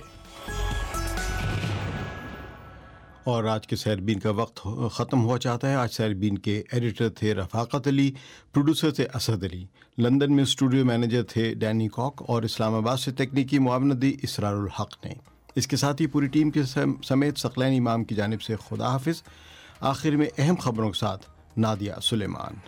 اور آج کے سیربین کا وقت ختم ہوا چاہتا ہے۔ آج سیربین کے ایڈیٹر تھے رفاقت علی، پروڈیوسر تھے اسد علی، لندن میں اسٹوڈیو مینیجر تھے ڈینی کاک، اور اسلام آباد سے تکنیکی معاونت دی اسرار الحق نے۔ اس کے ساتھ ہی پوری ٹیم کے سمیت ثقلین امام کی جانب سے خدا حافظ۔ آخر میں اہم خبروں کے ساتھ نادیہ سلیمان۔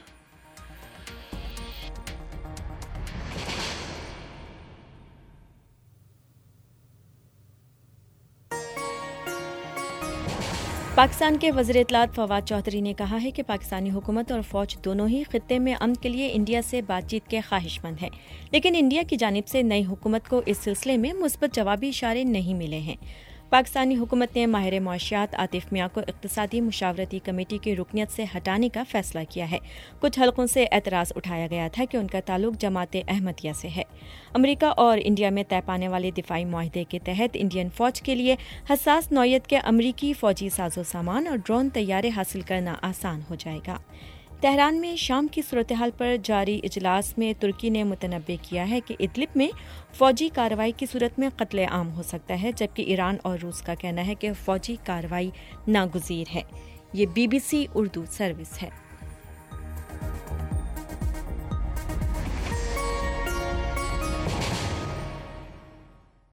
پاکستان کے وزیر اطلاعات فواد چودھری نے کہا ہے کہ پاکستانی حکومت اور فوج دونوں ہی خطے میں امن کے لیے انڈیا سے بات چیت کے خواہش مند ہیں، لیکن انڈیا کی جانب سے نئی حکومت کو اس سلسلے میں مثبت جوابی اشارے نہیں ملے ہیں۔ पाकिस्तानी हुकूमत ने माहिर मुआशियात आतिफ मियां को इक़्तिसादी मुशावरती कमेटी की रुकनियत से हटाने का फैसला किया है। कुछ हलकों से एतराज़ उठाया गया था कि उनका ताल्लुक जमात अहमदिया से है। अमेरिका और इंडिया में तय पाने वाले दिफाई मुआहदे के तहत इंडियन फौज के लिए हसास नौयत के अमरीकी फौजी साजो सामान और ड्रोन तैयारे हासिल करना आसान हो जाएगा। तेहरान में शाम की सूरत हाल पर जारी इजलास में तुर्की ने मुतनब्बे किया है कि इदलिब में फौजी कार्रवाई की सूरत में कत्ले आम हो सकता है, जबकि ईरान और रूस का कहना है कि फौजी कार्रवाई नागुज़ीर है। ये बीबीसी उर्दू सर्विस है।